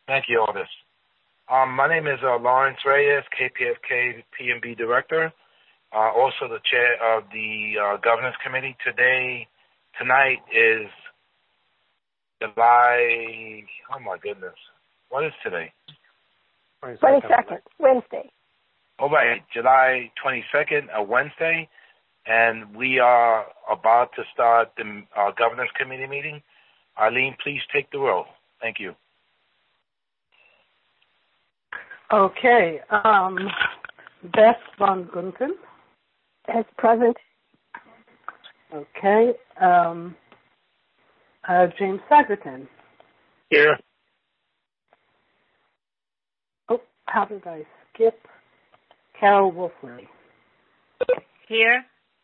Thank you, Otis. My name is Lawrence Reyes, KPFK PMB Director, also the Chair of the Governance Committee. Tonight is July, oh my goodness, what is today? 22nd, Wednesday. All right, July 22nd, a Wednesday, and we are about to start the Governance Committee meeting. Arlene, please take the roll. Thank you. Okay. Beth Von Gunten. As present. Okay. James Sagerton. Here. Oh, how did I skip? Carol Wolfley. Here.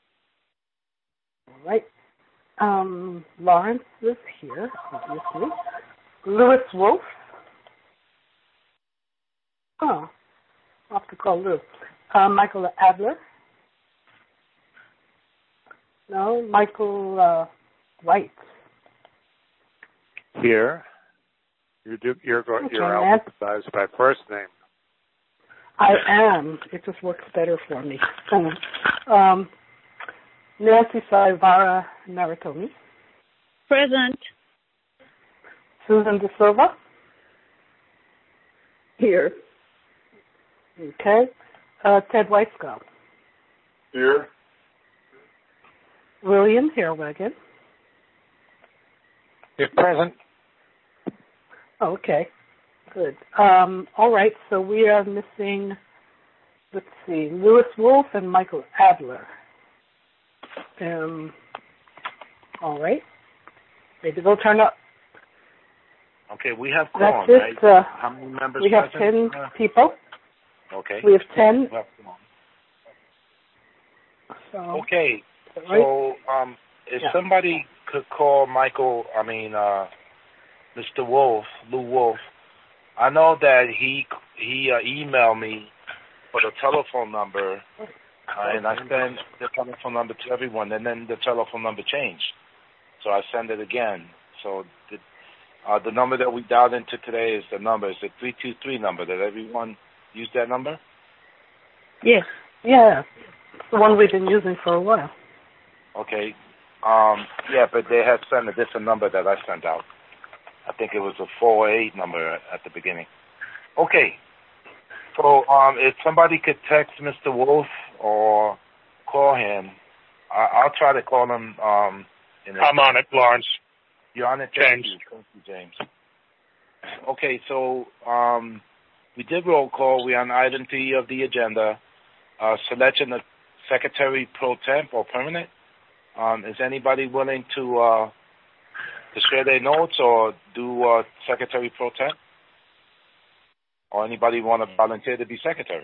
All right. Lawrence is here, obviously. Louis Wolf. Oh, I'll have to call Lou. Michael Adler. No, Michael White. Here. You're alphabetized by first name. I am. It just works better for me. Nancy Saivara Naratoni. Present. Susan De Silva. Here. Okay. Ted Weisskopf. Here. William Hairwagon. Here, present. Okay. Good. All right, so we are missing, let's see, Louis Wolf and Michael Adler. All right. Maybe they'll turn up. Okay, we have quorum, right? How many members we have present? 10 people. Okay. We have 10. So, okay. Right? So, if somebody could call Mr. Wolf, Lou Wolf, I know that he emailed me for the telephone number, and I sent the telephone number to everyone, and then the telephone number changed. So I send it again. So the number that we dialed into today is the number. It's the 323 number. Did everyone use that number? Yes. Yeah. It's the one we've been using for a while. Okay. Yeah, but they had sent a different number that I sent out. I think it was a 408 number at the beginning. Okay. So if somebody could text Mr. Wolf or call him, I'll try to call him. I'm on it, Lawrence. You're on it, James. Thank you, James. Okay, so we did roll call. We're on item 3 of the agenda, selection of Secretary Pro Temp or Permanent. Is anybody willing to share their notes or do Secretary Pro Temp? Or anybody want to volunteer to be Secretary?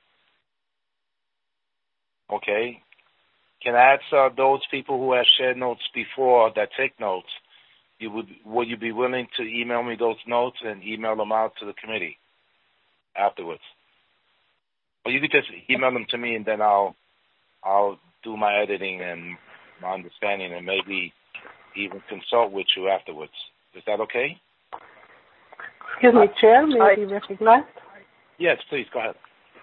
Okay. Can I ask those people who have shared notes before that take notes, would you be willing to email me those notes and email them out to the committee afterwards? Or you could just email them to me and then I'll do my editing and my understanding and maybe even consult with you afterwards. Is that okay? Excuse me, Chair, may I be recognized? Yes, please, go ahead.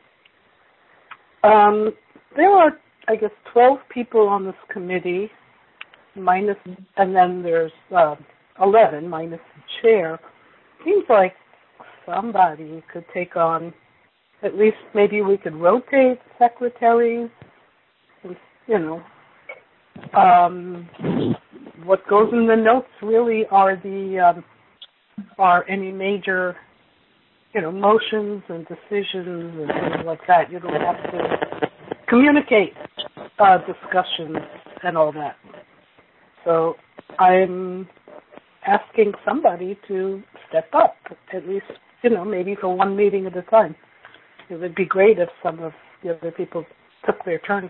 There are, I guess, 12 people on this committee, and then there's 11 minus the chair. Seems like somebody could take on, at least maybe we could rotate secretaries, what goes in the notes really are are any major, motions and decisions and things like that. You don't have to communicate discussions and all that. So I'm asking somebody to step up, at least, maybe for one meeting at a time. It would be great if some of the other people took their turns.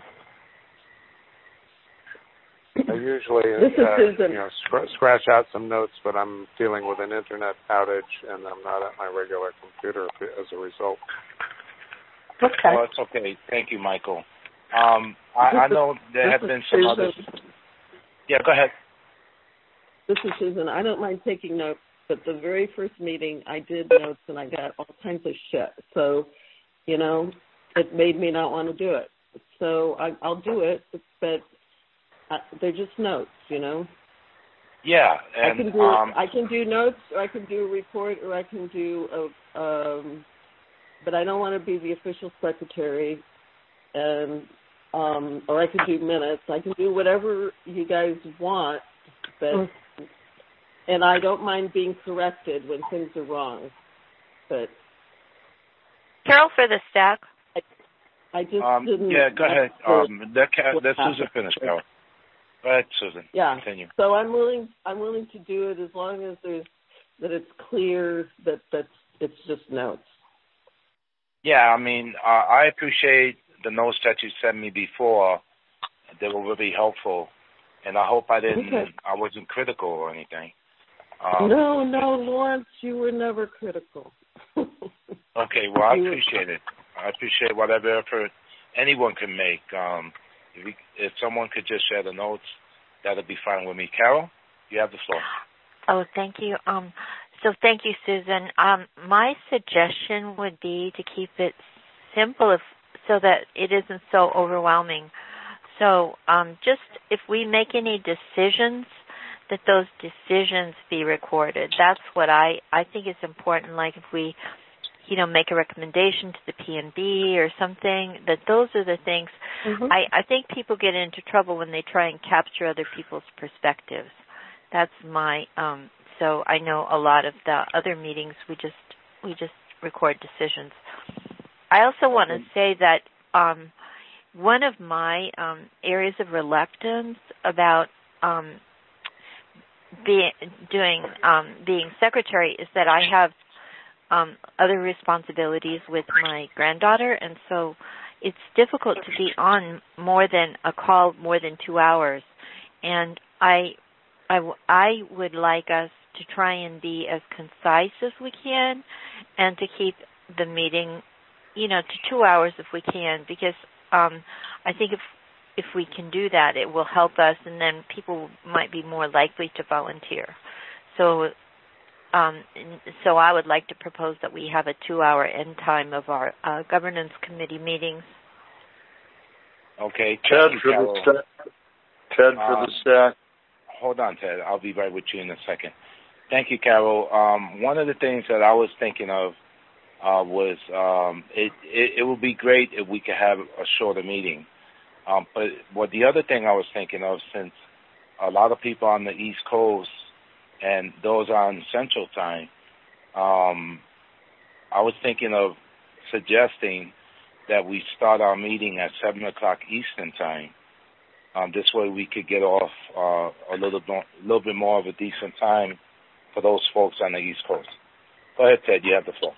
I usually scratch out some notes, but I'm dealing with an internet outage, and I'm not at my regular computer as a result. Okay. Well, it's okay. Thank you, Michael. I know there have been some others. Yeah, go ahead. This is Susan. I don't mind taking notes. but the very first meeting I did notes and I got all kinds of shit. So, it made me not want to do it. So I'll do it, but they're just notes, Yeah, and I can do notes, or I can do a report, or I can do but I don't want to be the official secretary, and or I can do minutes. I can do whatever you guys want, but and I don't mind being corrected when things are wrong. But Carol for the stack. I just didn't. Yeah, go ahead. Let Susan finish, Carol. Go ahead, Susan. Yeah. Continue. So I'm willing to do it as long as that it's clear that it's just notes. Yeah, I appreciate the notes that you sent me before. They were really helpful, and I hope I wasn't critical or anything. No, Lawrence, you were never critical. Okay, well, I appreciate it. I appreciate whatever effort anyone can make. If someone could just share the notes, that would be fine with me. Carol, you have the floor. Oh, thank you. So thank you, Susan. My suggestion would be to keep it simple so that it isn't so overwhelming. So just if we make any decisions, that those decisions be recorded. That's what I think is important. Like if we, make a recommendation to the P&B or something, that those are the things. Mm-hmm. I think people get into trouble when they try and capture other people's perspectives. That's my, so I know a lot of the other meetings we just record decisions. I also want to say that one of my areas of reluctance about being secretary is that I have other responsibilities with my granddaughter, and so it's difficult to be on more than a call more than 2 hours. And I would like us to try and be as concise as we can, and to keep the meeting, to 2 hours if we can, because I think if we can do that, it will help us, and then people might be more likely to volunteer. So I would like to propose that we have a 2-hour end time of our governance committee meetings. Okay. Ted for the stack. Hold on, Ted. I'll be right with you in a second. Thank you, Carol. One of the things that I was thinking of was it would be great if we could have a shorter meeting. But the other thing I was thinking of, since a lot of people on the East Coast and those on Central Time, I was thinking of suggesting that we start our meeting at 7 o'clock Eastern Time. This way we could get off a little bit more of a decent time for those folks on the East Coast. Go ahead, Ted. You have the floor.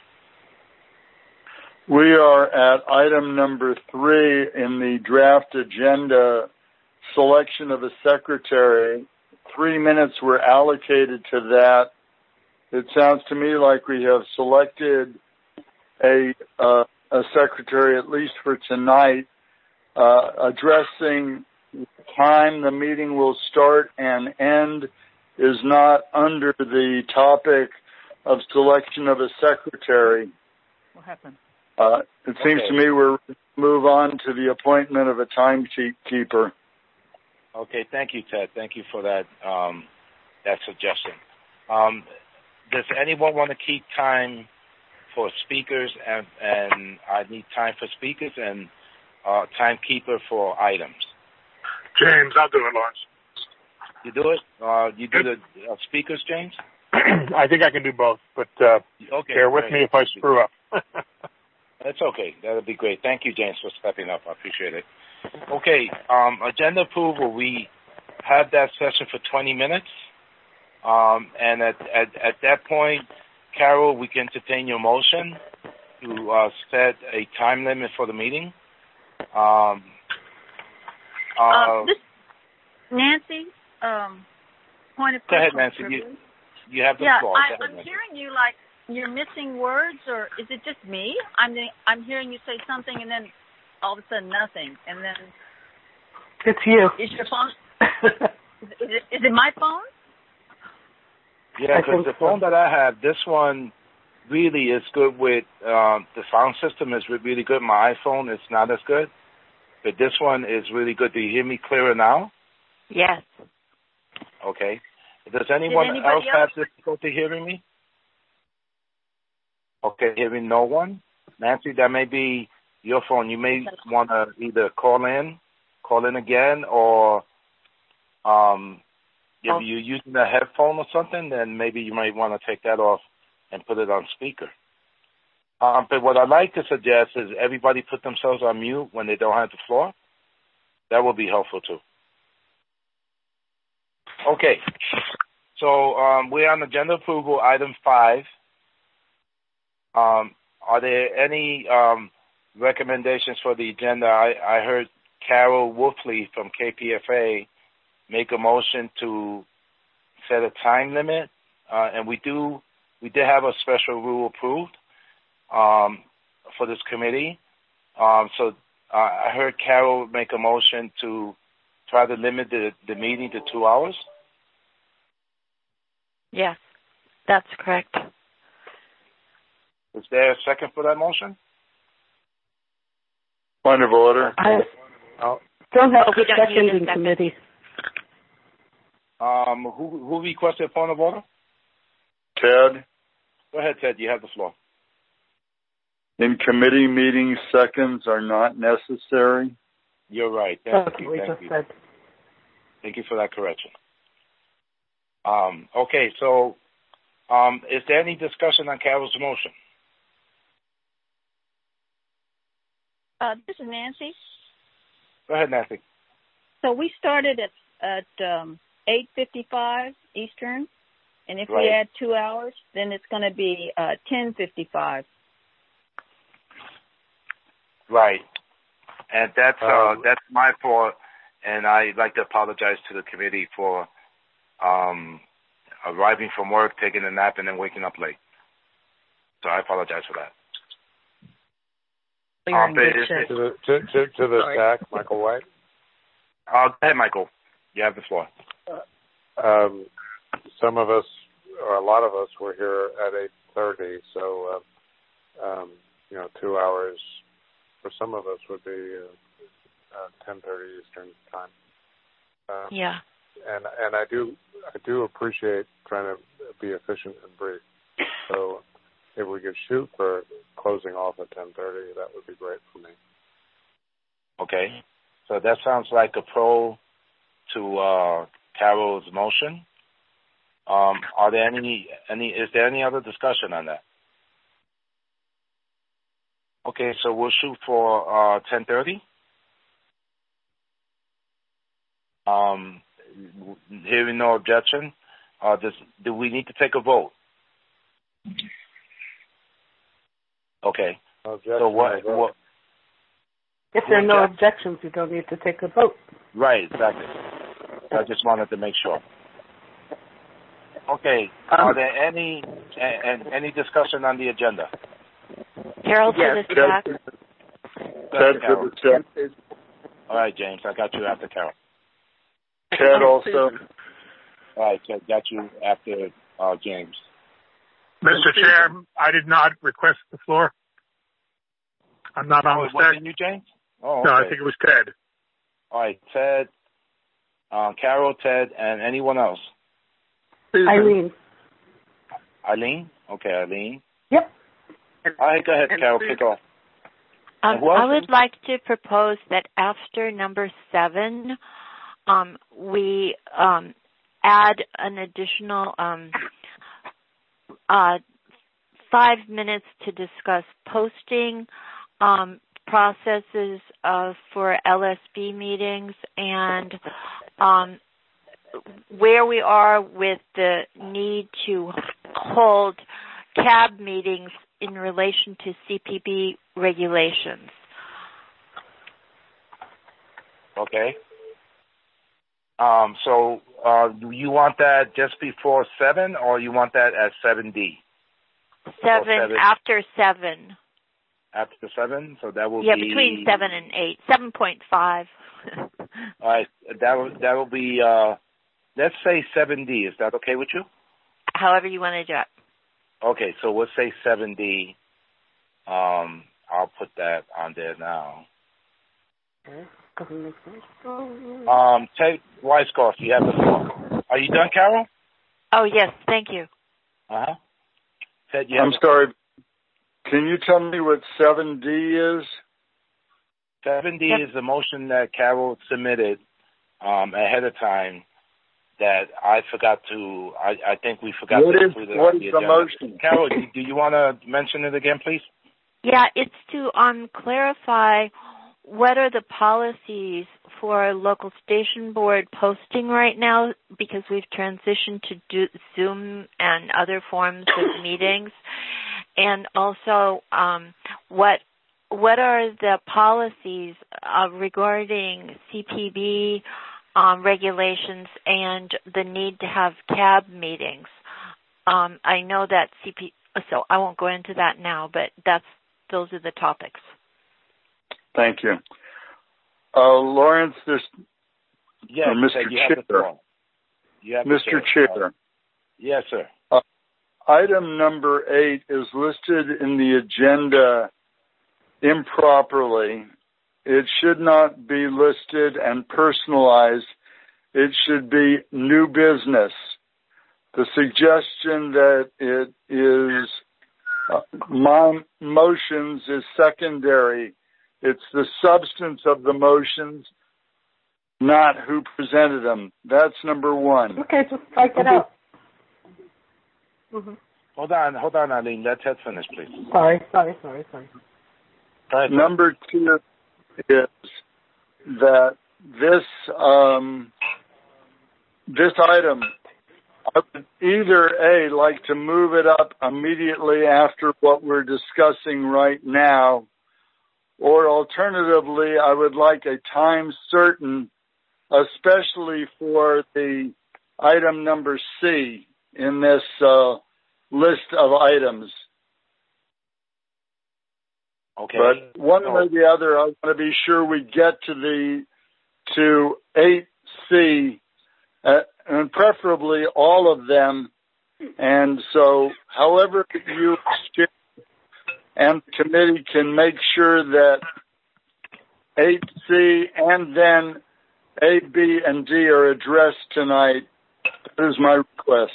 We are at item number 3 in the draft agenda, selection of a secretary. 3 minutes were allocated to that. It sounds to me like we have selected a secretary, at least for tonight. Addressing the time the meeting will start and end is not under the topic of selection of a secretary. What happened? It seems to me we're move on to the appointment of a timekeeper. Okay, thank you, Ted. Thank you for that suggestion. Does anyone want to keep time for speakers, and I need time for speakers and timekeeper for items? James, I'll do it, Lawrence. You do it? You do the speakers, James? I think I can do both, but bear with me if I screw up. That's okay. That'll be great. Thank you, James, for stepping up. I appreciate it. Okay, agenda approval. We had that session for 20 minutes. And at that point, Carol, we can entertain your motion to set a time limit for the meeting. Nancy, point of go ahead, Nancy. You have the floor. I'm hearing you like you're missing words, or is it just me? I'm hearing you say something and then all of a sudden nothing, and then it's you. Is your phone? is it my phone? Yeah, because the phone that I have, this one really is good with, the sound system is really good. My iPhone is not as good, but this one is really good. Do you hear me clearer now? Yes. Okay. Does anyone else have difficulty hearing me? Okay, hearing no one. Nancy, that may be your phone. You may want to either call in again, or if you're using a headphone or something, then maybe you might want to take that off and put it on speaker. But what I'd like to suggest is everybody put themselves on mute when they don't have the floor. That will be helpful too. Okay. So we're on agenda approval, item 5. Are there any recommendations for the agenda? I heard Carol Wolfley from KPFA make a motion to set a time limit, and we did have a special rule approved for this committee. So I heard Carol make a motion to try to limit the meeting to 2 hours. Yes, that's correct. Is there a second for that motion? Point of order. I don't have a second in committee. Who requested a point of order? Ted. Go ahead, Ted. You have the floor. In committee meetings, seconds are not necessary. You're right. Thank you. Thank you for that correction. Okay, so is there any discussion on Carol's motion? This is Nancy. Go ahead, Nancy. So we started at 8:55 Eastern, and if we add 2 hours, then it's going to be 10:55. Right, and that's my fault, and I'd like to apologize to the committee for arriving from work, taking a nap, and then waking up late. So I apologize for that. To the stack, Michael White. Go ahead, Michael. You have the floor. Some of us, or a lot of us, were here at 8:30, so 2 hours for some of us would be 10:30 Eastern time. Yeah. And I do appreciate trying to be efficient and brief. So if we could shoot for closing off at 10:30, that would be great for me. Okay. So that sounds like a pro to Carol's motion. Are there is there any other discussion on that? Okay, so we'll shoot for 10:30. Hearing no objection, do we need to take a vote? Okay. So what? If there are no objections, you don't need to take a vote. Right, exactly. I just wanted to make sure. Okay. Are there any discussion on the agenda? Carol to the stack. Ted to the stack. All right, James. I got you after Carol. Ted also. All right, Ted. Got you after James. Mr. Chair, I did not request the floor. I'm not on the stack. Wasn't you, James? Oh, okay. No, I think it was Ted. All right, Ted, Carol, Ted, and anyone else? Eileen. Eileen? Okay, Eileen. Yep. All right, go ahead, Carol. Kick off. I would like to propose that after number 7, we add an additional 5 minutes to discuss posting processes for LSB meetings and where we are with the need to hold CAB meetings in relation to CPB regulations. Okay. So do you want that just before 7, or you want that at 7D? 7 after 7. After 7, so that will be between 7 and 8, 7.5. All right, that will be let's say 7D. Is that okay with you? however you want to do it. Okay, so we'll say 7D. I'll put that on there now. Ted Weisskopf, you have the floor. Are you done, Carol? Oh, yes, thank you. Uh-huh. Ted, you have I'm sorry. Can you tell me what 7D is? 7D is the motion that Carol submitted ahead of time that I forgot to, I think we forgot to include it on the agenda. What is the motion? Carol, do you want to mention it again, please? Yeah, it's to clarify what are the policies for local station board posting right now, because we've transitioned to Zoom and other forms of meetings, and also what are the policies regarding CPB regulations and the need to have CAB meetings. I know that so I won't go into that now, but those are the topics. Thank you. Lawrence, yes, Mr. Chair. Mr. Chair. Yes, sir. Item number 8 is listed in the agenda improperly. It should not be listed and personalized. It should be new business. The suggestion that it is my motions is secondary. It's the substance of the motions, not who presented them. That's number 1. Okay, just strike it out. Mm-hmm. Hold on, Eileen. Let Ted finish, please. Sorry. Number 2 is that this item, I would either like to move it up immediately after what we're discussing right now, or alternatively, I would like a time certain, especially for the item number C in this list of items. Okay. But one way or the other, I want to be sure we get to 8C, and preferably all of them. And so, however you and the committee can make sure that 8C and then A, B, and D are addressed tonight, that is my request.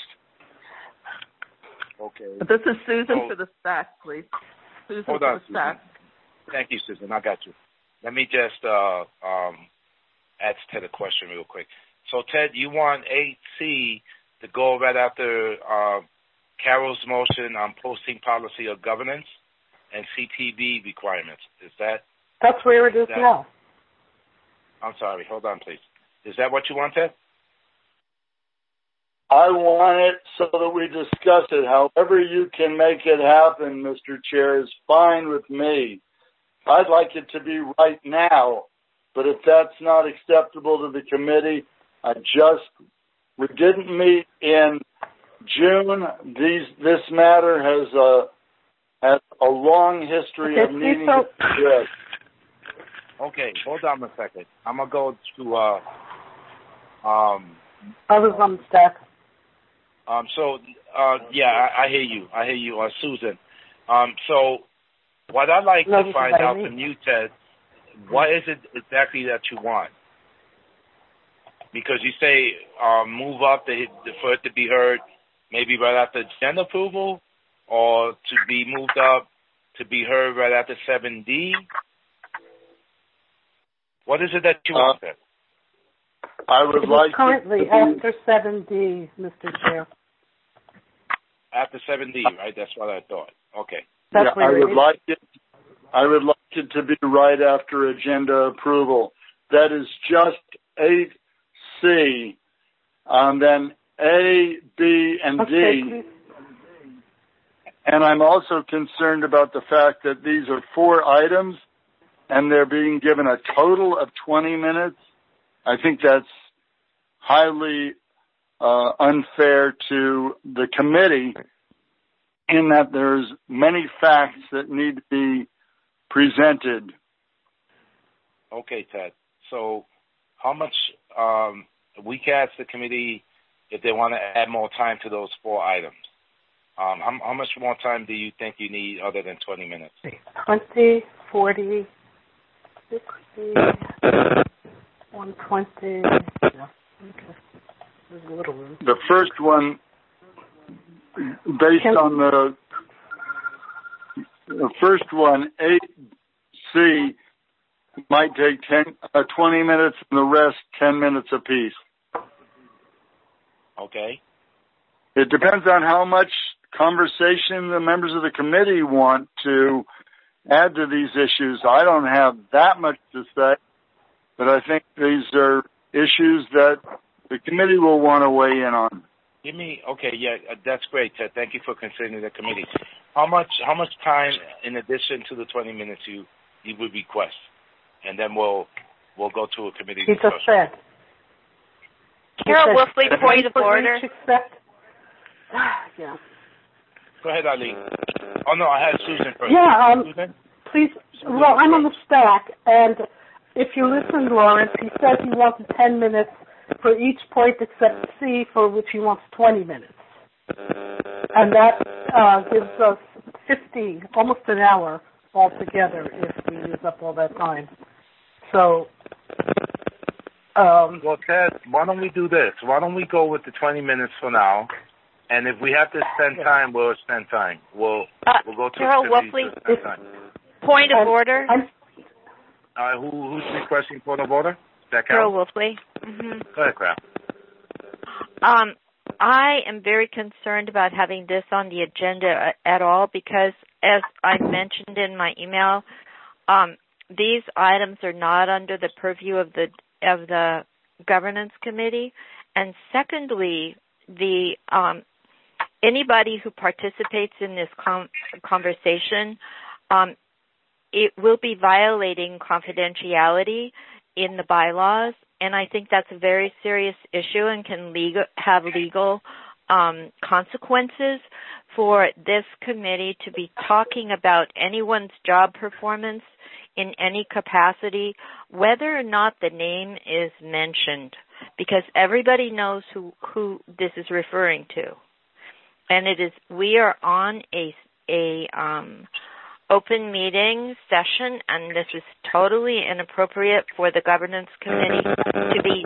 Okay. But this is Susan for the stack, please. Susan hold for on, the stack. Susan. Thank you, Susan. I got you. Let me just ask Ted a question real quick. So, Ted, you want 8C to go right after Carol's motion on posting policy of governance and CPB requirements. Is that? That's where it is now. I'm sorry. Hold on, please. Is that what you want, Ted? I want it so that we discuss it. However you can make it happen, Mr. Chair, is fine with me. I'd like it to be right now, but if that's not acceptable to the committee, we didn't meet in June. This matter has a long history of needing to be addressed. Okay, hold on a second. I'm gonna go to I was on the stack. I hear you, Susan. So what I'd like to find out from you, Ted, what is it exactly that you want? Because you say move up for it to be heard maybe right after agenda approval, or to be moved up to be heard right after 7D. What is it that you want, Ted? I would like currently after 7D, Mr. Chair. After 7D, right? That's what I thought. Okay. I would like it to be right after agenda approval. That is just 8C, then A, B, and D. And I'm also concerned about the fact that these are 4 items, and they're being given a total of 20 minutes. I think that's highly unfair to the committee, in that there's many facts that need to be presented. Okay, Ted. So how much we can ask the committee if they want to add more time to those 4 items. How much more time do you think you need other than 20 minutes? 20, 40, 60, 120. Yeah. Okay. There's a little room. The first one, based on the first one, 8C, might take 20 minutes, and the rest 10 minutes apiece. Okay. It depends on how much conversation the members of the committee want to add to these issues. I don't have that much to say, but I think these are issues that the committee will want to weigh in on. That's great, Ted. Thank you for considering the committee. How much time in addition to the 20 minutes you would request? And then we'll go to a committee discussion. He just said. Carol Wolfley, point of order. Yeah. Go ahead, Eileen. Oh, no, I had Susan first. Yeah, Susan? Please. Well, I'm on the stack, and if you listen, Lawrence, he said he wanted 10 minutes for each point except C, for which he wants 20 minutes. And that gives us 15, almost an hour altogether if we use up all that time. So... well, Ted, why don't we do this? Why don't we go with the 20 minutes for now? And if we have to spend time, we'll spend time. We'll go to Carol Wolfley, point of order. Who's requesting point of order? Is that Carol Wolfley. Mm-hmm. Go ahead, Carol. I am very concerned about having this on the agenda at all because, as I mentioned in my email, these items are not under the purview of the governance committee, and secondly, the anybody who participates in this conversation, it will be violating confidentiality in the bylaws, and I think that's a very serious issue and can have legal consequences for this committee to be talking about anyone's job performance in any capacity, whether or not the name is mentioned, because everybody knows who this is referring to. And we are on a open meeting session, and this is totally inappropriate for the governance committee to be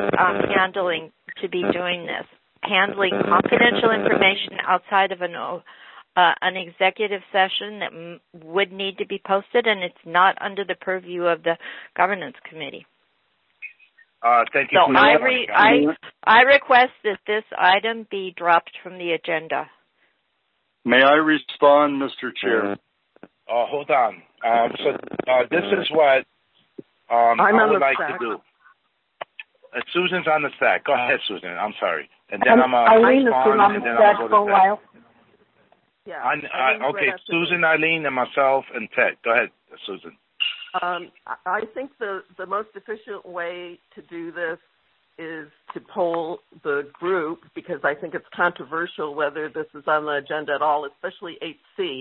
doing this, handling confidential information outside of an executive session that would need to be posted, and it's not under the purview of the governance committee. Thank you. So I request that this item be dropped from the agenda. May I respond, Mr. Chair? Hold on. This is what I would like to do. Susan's on the stack. Go ahead, Susan. I'm sorry. And then Eileen has been on the stack for a while. Yeah. Okay, Susan, Eileen, and myself, and Ted. Go ahead, Susan. I think the most efficient way to do this is to poll the group, because I think it's controversial whether this is on the agenda at all, especially 8C.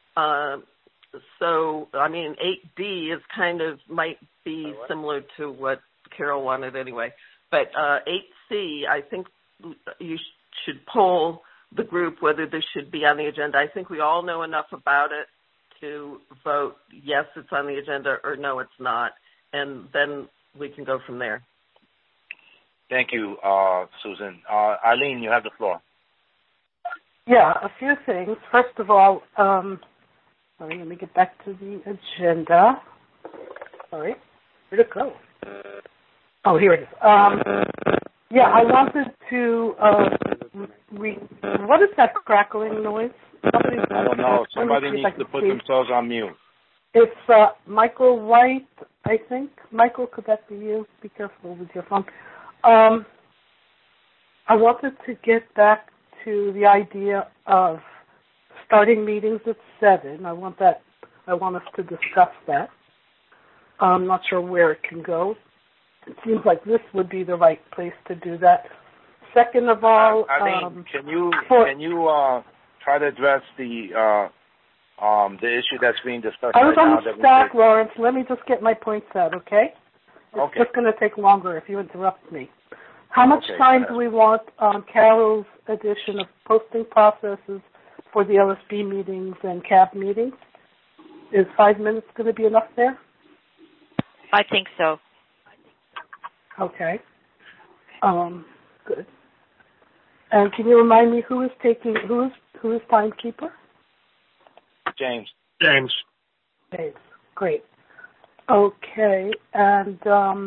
So, 8D is might be similar to what Carol wanted anyway. But 8C, I think you should poll the group whether this should be on the agenda. I think we all know enough about it to vote yes, it's on the agenda, or no, it's not. And then we can go from there. Thank you, Susan. Eileen, you have the floor. Yeah, a few things. First of all, let me get back to the agenda. Sorry, where'd it go? Oh, here it is. Yeah, I wanted to what is that crackling noise? I don't know. Somebody needs to put themselves on mute. It's Michael White, I think. Michael, could that be you? Be careful with your phone. I wanted to get back to the idea of starting meetings at 7. I want us to discuss that. I'm not sure where it can go. It seems like this would be the right place to do that. Second of all, Eileen, can you try to address the issue that's being discussed I was right on now? the stack, Lawrence. Let me just get my points out, okay? It's just going to take longer if you interrupt me. How much time do we want on Carol's edition of posting processes for the LSB meetings and CAB meetings? Is 5 minutes going to be enough there? I think so. Okay. Good. And can you remind me who is timekeeper? James. James. Great. Okay, and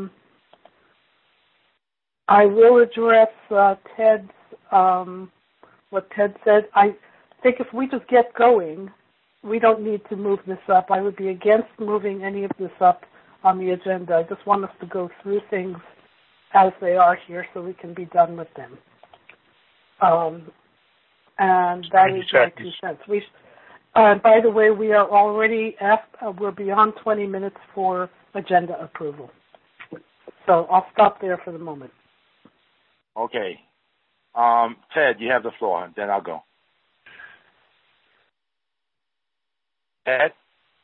I will address Ted's what Ted said. I think if we just get going, we don't need to move this up. I would be against moving any of this up on the agenda. I just want us to go through things as they are here so we can be done with them. And that is my 2 cents. By the way, we are already we're beyond 20 minutes for agenda approval. So I'll stop there for the moment. Okay. Ted, you have the floor, then I'll go. Ted?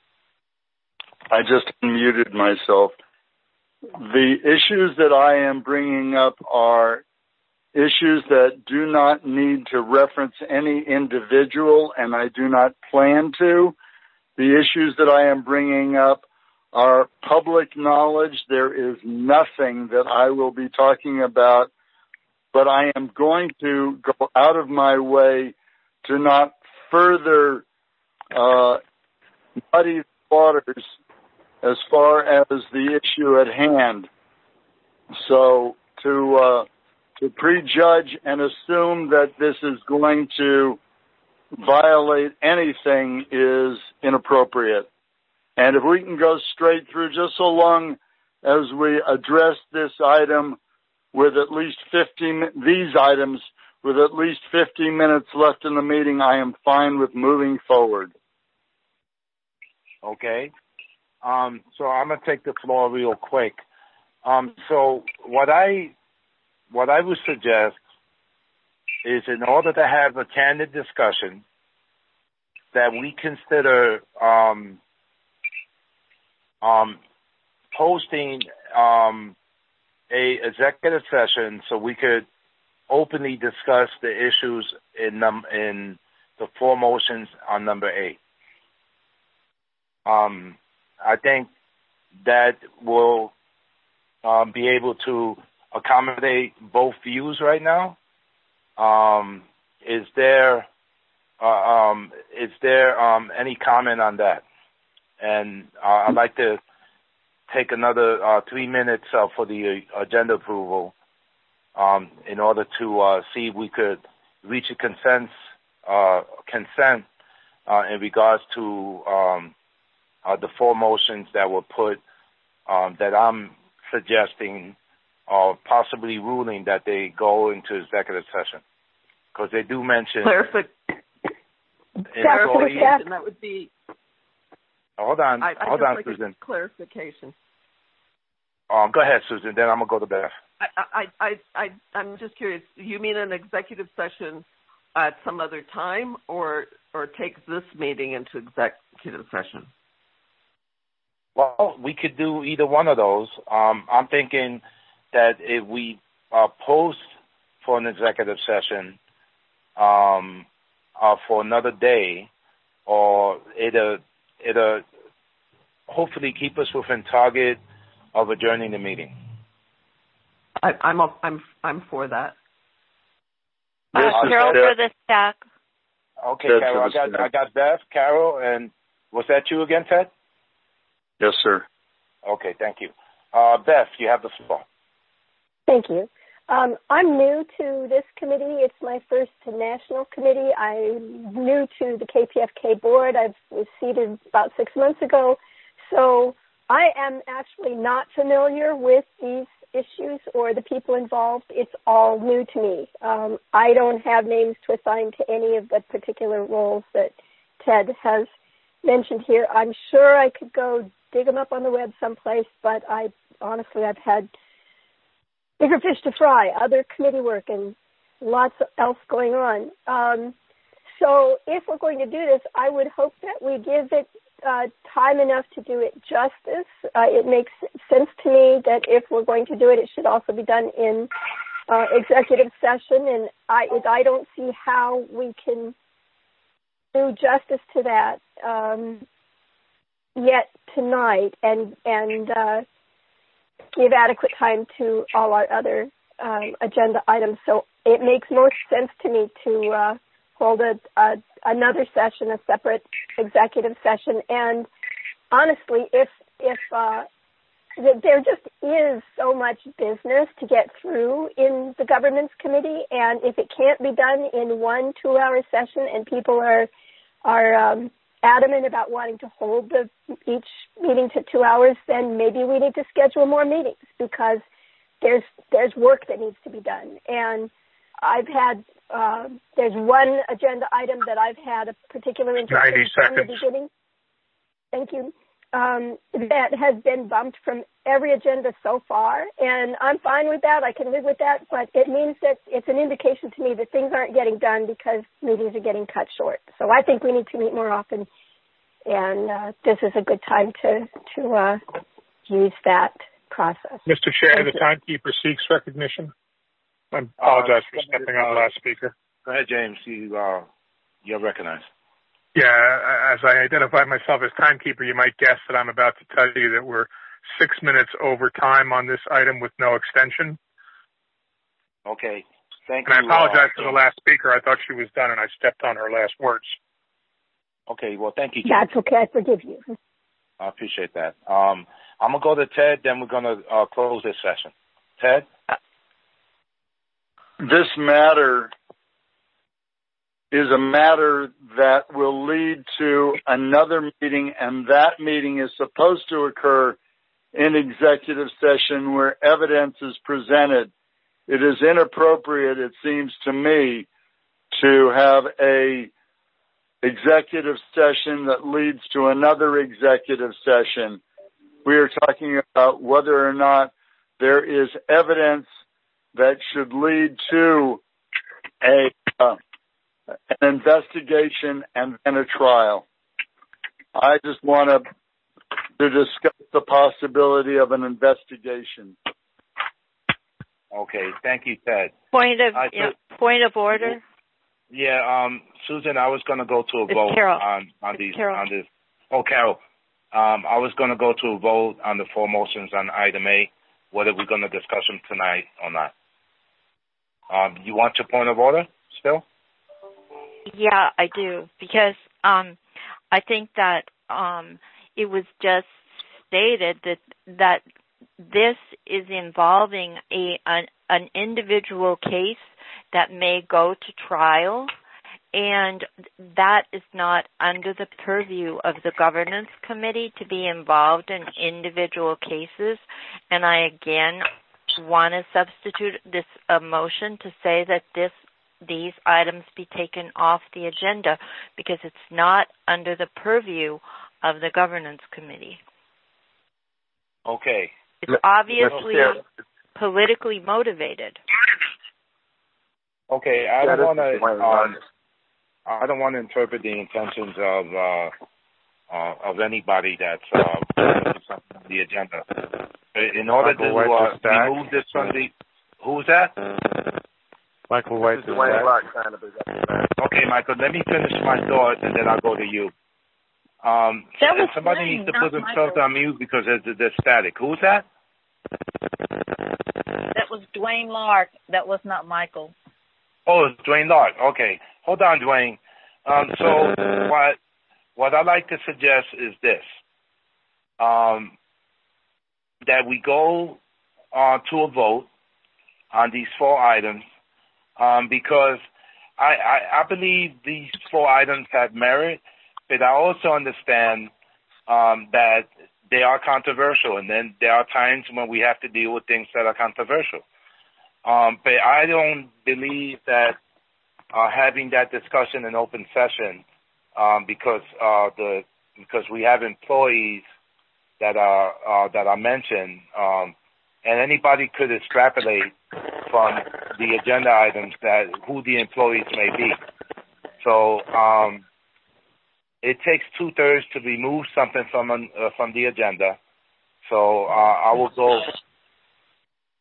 I just unmuted myself. The issues that I am bringing up are issues that do not need to reference any individual, and I do not plan to. The issues that I am bringing up are public knowledge. There is nothing that I will be talking about, but I am going to go out of my way to not further muddy the waters as far as the issue at hand. So to prejudge and assume that this is going to violate anything is inappropriate. And if we can go straight through, just so long as we address this item with at least 15 minutes left in the meeting, I am fine with moving forward. Okay. So I'm going to take the floor real quick. So what I would suggest is, in order to have a candid discussion, that we consider posting a executive session so we could openly discuss the issues in the 4 motions on number 8. I think that will be able to accommodate both views right now. Is there any comment on that? And I'd like to take another 3 minutes for the agenda approval in order to see if we could reach a consent in regards to the 4 motions that were put that I'm suggesting or possibly ruling that they go into executive session, because they do mention clarification. That would be. Hold on, Susan. Clarification. Go ahead, Susan. Then I'm gonna go to Beth. I'm just curious. You mean an executive session at some other time, or take this meeting into executive session? Well, we could do either one of those. I'm thinking that if we post for an executive session for another day, or it'll hopefully keep us within target of adjourning the meeting. I'm for that. Carol for the stack. Okay, Carol. I got Beth, Carol, and was that you again, Ted? Yes, sir. Okay, thank you. Beth, you have the floor. Thank you. I'm new to this committee. It's my first national committee. I'm new to the KPFK board. I was seated about 6 months ago. So I am actually not familiar with these issues or the people involved. It's all new to me. I don't have names to assign to any of the particular roles that Ted has mentioned here. I'm sure I could go dig them up on the web someplace, but I've had bigger fish to fry, other committee work and lots else going on. So if we're going to do this, I would hope that we give it time enough to do it justice. It makes sense to me that if we're going to do it, it should also be done in executive session, and I don't see how we can do justice to that yet tonight, and give adequate time to all our other agenda items. So it makes most sense to me to hold another session, a separate executive session. And honestly, if there just is so much business to get through in the governance committee, and if it can't be done in 1 2-hour session, and people are adamant about wanting to hold each meeting to 2 hours, then maybe we need to schedule more meetings, because there's work that needs to be done. And I've had there's one agenda item that I've had a particular interest in from the beginning. Thank you. That has been bumped from every agenda so far, and I'm fine with that. I can live with that, but it means that it's an indication to me that things aren't getting done because meetings are getting cut short. So I think we need to meet more often, and this is a good time to use that process. Mr. Chair, the timekeeper seeks recognition. I apologize for stepping on the last speaker. Go ahead, James. You're recognized. Yeah, as I identify myself as timekeeper, you might guess that I'm about to tell you that we're 6 minutes over time on this item with no extension. Okay. Thank you. And I apologize to the last speaker. I thought she was done, and I stepped on her last words. Okay. Well, thank you, James. That's okay. I forgive you. I appreciate that. I'm going to go to Ted, then we're going to close this session. Ted? This matter is a matter that will lead to another meeting, and that meeting is supposed to occur in executive session where evidence is presented. It is inappropriate, it seems to me, to have a executive session that leads to another executive session. We are talking about whether or not there is evidence that should lead to an investigation and then a trial. I just want to discuss the possibility of an investigation. Okay, thank you, Ted. Point of order. Yeah, Susan, I was going to go to a vote on this. Oh, Carol. I was going to go to a vote on the 4 motions on item A, whether we're going to discuss them tonight or not. You want your point of order still? Yeah, I do, because I think that it was just stated that this is involving an individual case that may go to trial, and that is not under the purview of the governance committee to be involved in individual cases. And I again want to substitute this a motion to say that these items be taken off the agenda, because it's not under the purview of the governance committee. Okay. It's obviously politically motivated. Okay, I don't want to interpret the intentions of anybody that's on the agenda. In order to remove this from the, who's that? Michael White. Okay, Michael, let me finish my thought and then I'll go to you. Somebody needs to put themselves on mute because there's static. Who's that? That was Dwayne Lark. That was not Michael. Oh, it's Dwayne Lark. Okay. Hold on, Dwayne. So what I'd like to suggest is this. That we go to a vote on these 4 items, because I believe these 4 items have merit, but I also understand that they are controversial, and then there are times when we have to deal with things that are controversial. But I don't believe that having that discussion in open session, because we have employees that are mentioned, and anybody could extrapolate from the agenda items that who the employees may be. So it takes 2/3 to remove something from the agenda. So I will go.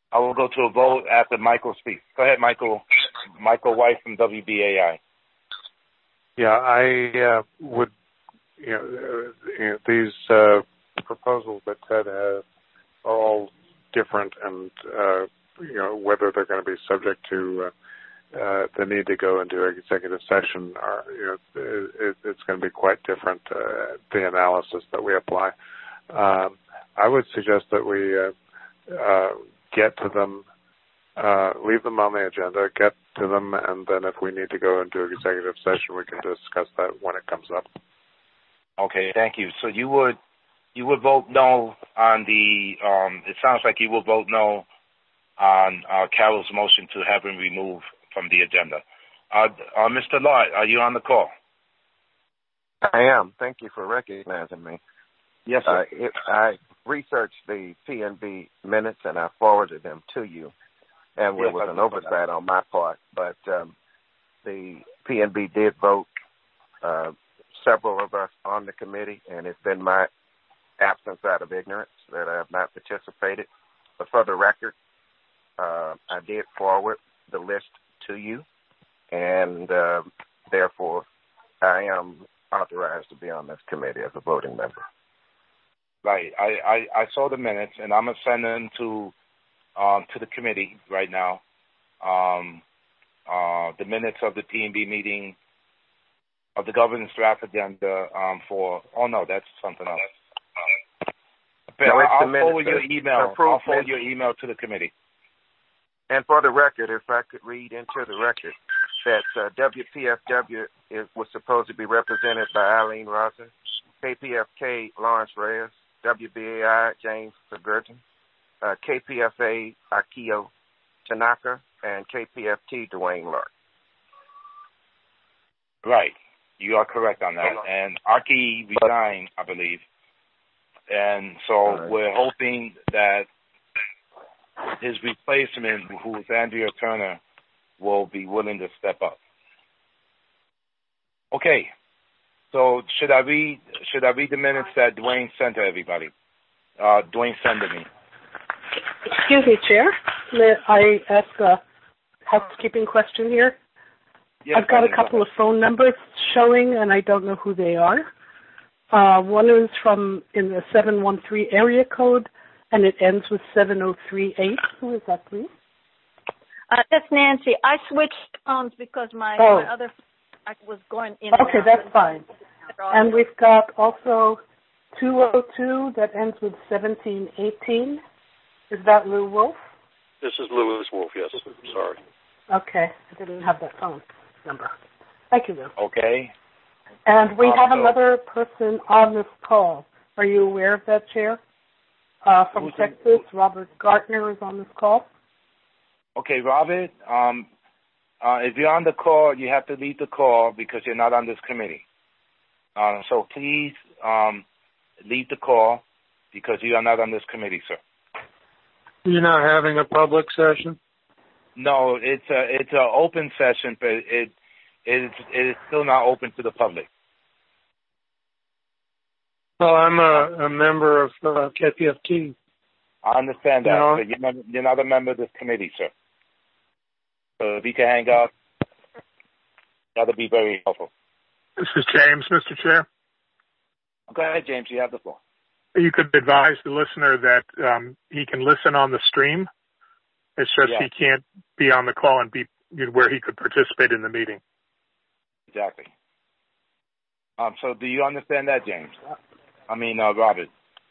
I will go to a vote after Michael speaks. Go ahead, Michael. Michael White from WBAI. Yeah, I would. These proposals that Ted has are all different, and whether they're going to be subject to the need to go into executive session, it's going to be quite different. The analysis that we apply. I would suggest that we get to them, leave them on the agenda, get to them, and then if we need to go into executive session, we can discuss that when it comes up. Okay, thank you. So you would vote no on the. It sounds like you will vote no on Carol's motion to have him removed from the agenda. Mr. Lott, are you on the call? I am. Thank you for recognizing me. Yes, sir. I researched the PNB minutes and I forwarded them to you, and there was an oversight on my part, but the PNB did vote several of us on the committee, and it's been my absence out of ignorance that I have not participated. But for the record, I did forward the list to you, and therefore I am authorized to be on this committee as a voting member. Right. I saw the minutes, and I'm going to send them to the committee right now. The minutes of the PNB meeting of the governance draft agenda that's something else. I'll forward your email. I'll forward your email to the committee. And for the record, if I could read into the record that WPFW was supposed to be represented by Eileen Rosin, KPFK Lawrence Reyes, WBAI James Segurton, KPFA Akio Tanaka, and KPFT Dwayne Lark. Right. You are correct on that. And Aki resigned, I believe. And so we're hoping that his replacement, who is Andrea Turner, will be willing to step up. Okay. So should I read the minutes that Dwayne sent to everybody? Dwayne sent to me. Excuse me, Chair. May I ask a housekeeping question here? Yes, I've got a couple of phone numbers showing, and I don't know who they are. One is in the 713 area code, and it ends with 7038. Who is that, please? That's Nancy. I switched phones because my other phone was going in. Okay, that's fine. And we've got also 202 that ends with 1718. Is that Lou Wolf? This is Louis Wolf, yes. Sorry. Okay, I didn't have that phone number. Thank you, Lou. Okay. And we have another person on this call. Are you aware of that, Chair? From Texas, Robert Gartner is on this call. Okay, Robert, if you're on the call, you have to leave the call because you're not on this committee. So please leave the call because you are not on this committee, sir. You're not having a public session? No, it's an open session, but it is still not open to the public. Well, I'm a member of KPFT. I understand that, but you're not a member of this committee, sir. So if you can hang up, that would be very helpful. This is James, Mr. Chair. Go ahead, James. You have the floor. You could advise the listener that he can listen on the stream. It's just he can't be on the call and be where he could participate in the meeting. Exactly. So do you understand that, James? Robert.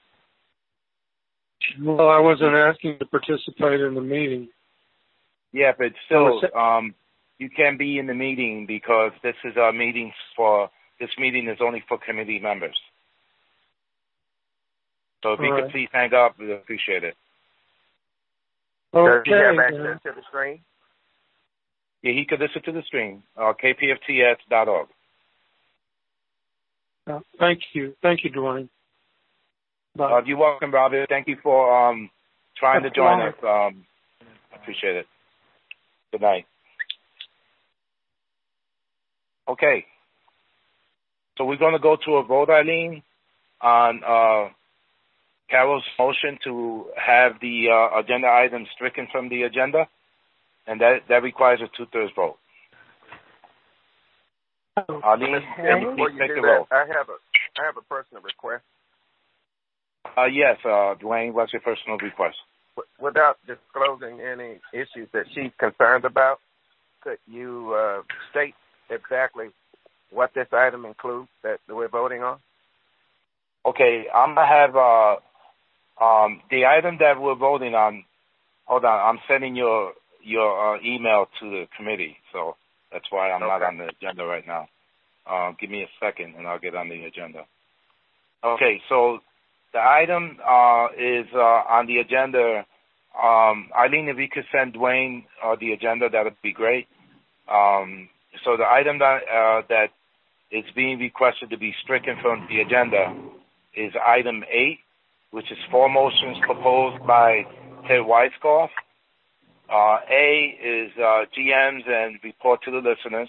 Well, I wasn't asking to participate in the meeting. Yeah, but still, you can be in the meeting because this is this meeting is only for committee members. So if you could please hang up, we'd appreciate it. Okay. Do you have access to the stream? Yeah, he could listen to the stream, kpfts.org. Thank you, Dwayne. You're welcome, Robert. Thank you for trying to join us. Appreciate it. Good night. Okay. So we're going to go to a vote, Eileen, on Carol's motion to have the agenda items stricken from the agenda, and that requires a 2/3 vote. Arlene, before you do that, I have a personal request. Yes, Dwayne, what's your personal request? Without disclosing any issues that she's concerned about, could you state exactly what this item includes that we're voting on? Okay, I'm going to have the item that we're voting on. Hold on, I'm sending your email to the committee, so that's why I'm not on the agenda right now. Give me a second, and I'll get on the agenda. Okay, so the item is on the agenda. Eileen, if you could send Dwayne the agenda, that would be great. So the item that is being requested to be stricken from the agenda is item 8, which is 4 motions proposed by Ted Weisskopf. A is GMs and report to the listeners.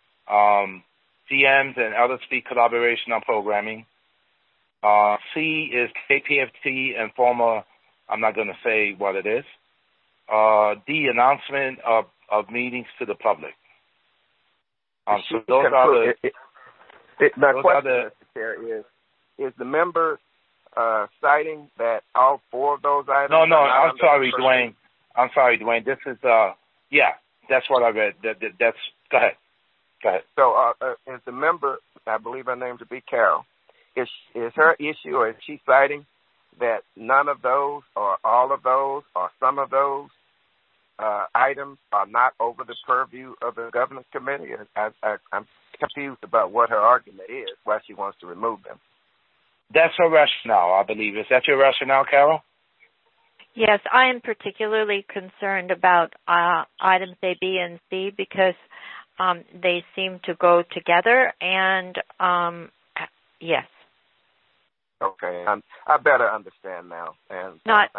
GMs and LSP collaboration on programming. C is KPFT and former, I'm not going to say what it is. D, announcement of meetings to the public. So those are my question, Mr. Chair, is the member citing that all 4 of those items? No, I'm sorry, Dwayne. This is, that's what I read. That's, go ahead. So, is the member, I believe her name to be Carol, is her issue, or is she citing that none of those, or all of those, or some of those items are not over the purview of the governance committee? I'm confused about what her argument is, why she wants to remove them. That's her rationale, I believe. Is that your rationale, Carol? Yes, I am particularly concerned about items A, B, and C because they seem to go together, and yes. Okay, I better understand now. And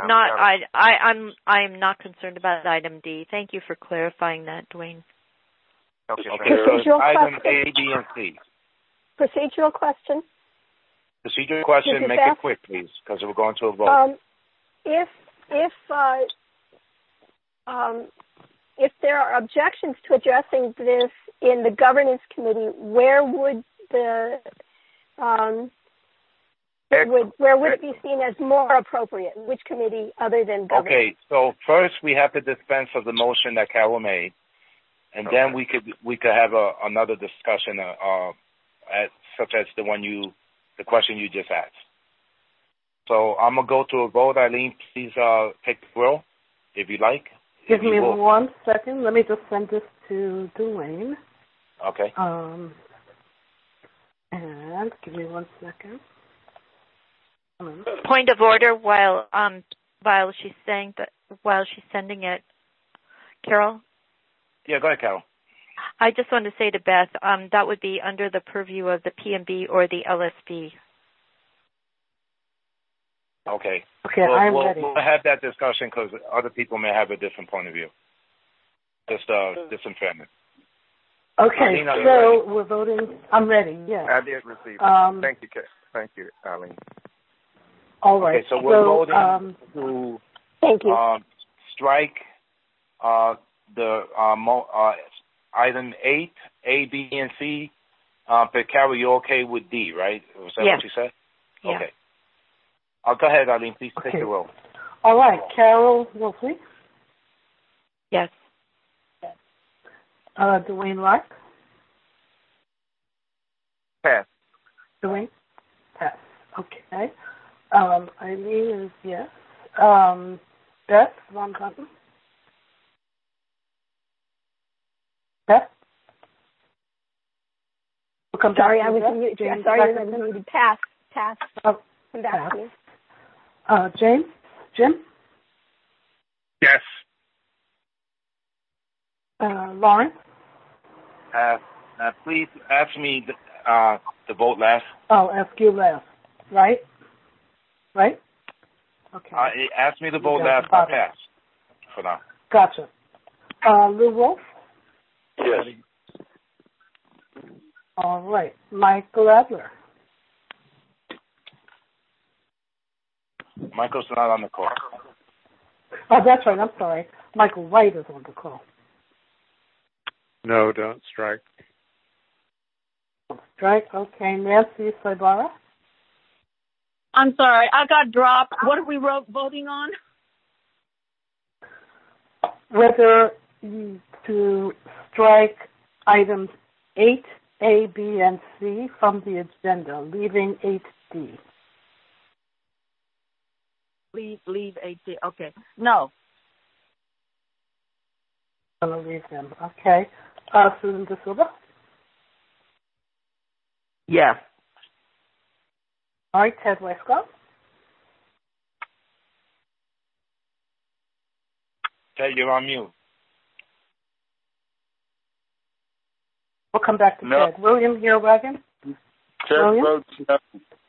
I'm not concerned about item D. Thank you for clarifying that, Dwayne. Okay. So item A, B, and C. Procedural question. Procedural question. Make it quick, please, because we're going to a vote. If there are objections to addressing this in the governance committee, where would it be seen as more appropriate? Which committee other than governance? Okay, so first we have to dispense of the motion that Carol made, and then we could have another discussion, such as the question you just asked. So I'm gonna go to a vote. Eileen, please take the roll, if you like. Give me 1 second. Let me just send this to Dwayne. Okay. And give me 1 second. Point of order while she's sending it, Carol. Yeah, go ahead, Carol. I just wanted to say to Beth, that would be under the purview of the PMB or the LSP. Okay. Okay, I'm ready. We'll have that discussion because other people may have a different point of view. Just in fairness. Okay, so we're voting. I'm ready. Yeah. I did receive it. Thank you, Eileen. All right. Okay, so we're voting to thank you. Strike the item 8, A, B, and C. But Carol, you're okay with D, right? Was that what you said? Yeah. Okay. Go ahead, Eileen. Please take the roll. All right. Carol Wolfley? Yes. Dwayne Lark? Pass. Dwayne? Pass. Okay. Eileen is yes. Beth Von Cotton? Beth? We'll come sorry, back I was muted. Sorry, I was muted. Pass. Oh, come back to me. Jim? Yes. Lauren? Please ask me the vote last. Oh, ask you last. Right? Okay. Ask me the vote last. I'll pass for now. Gotcha. Lou Wolf? Yes. All right. Michael Adler? Michael's not on the call. Oh, that's right. I'm sorry. Michael Wright is on the call. No, don't strike. Strike. Okay. Nancy Saibara? I'm sorry, I got dropped. What are we voting on? Whether to strike items 8A, B, and C from the agenda, leaving 8D. Leave 8D. Okay. No. I'm going to leave them. Okay. Susan De Silva? Yes. All right, Ted Westcott? Ted, you're on mute. We'll come back to No. Ted. William Heerwagen? Ted votes no.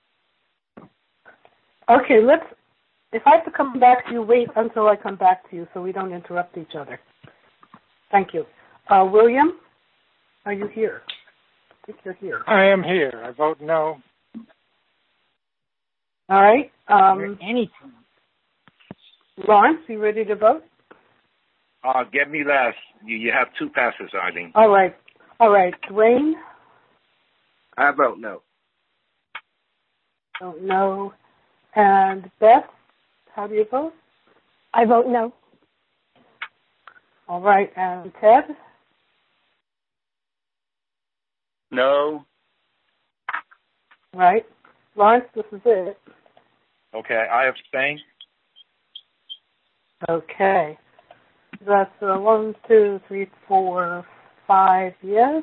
Okay, if I have to come back to you, wait until I come back to you so we don't interrupt each other. Thank you. William, are you here? I think you're here. I am here. I vote no. All right. Anything. Lawrence, you ready to vote? Get me last. You have two passes, Eileen. All right. Dwayne? I vote no. Don't know. And Beth, how do you vote? I vote no. All right. And Ted? No. Right. Lawrence, this is it. Okay, I abstain. Okay. That's 1, 2, 3, 4, 5 yes.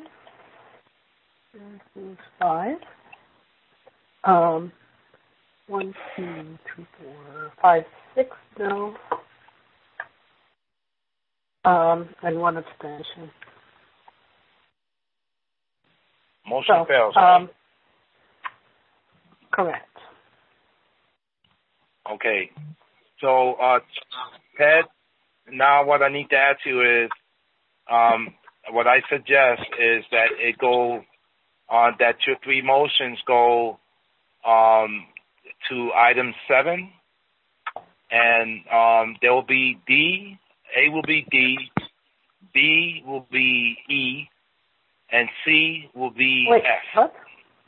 5. 1, 2, 3, 4, 5, 6 no. And 1 abstention. Motion fails. Right? Correct. Okay. So, Ted, now what I need to add to is, what I suggest is that it go, that your 3 motions go, to item 7, and, there will be D, A will be D, B will be E, and C will be Wait, F. what?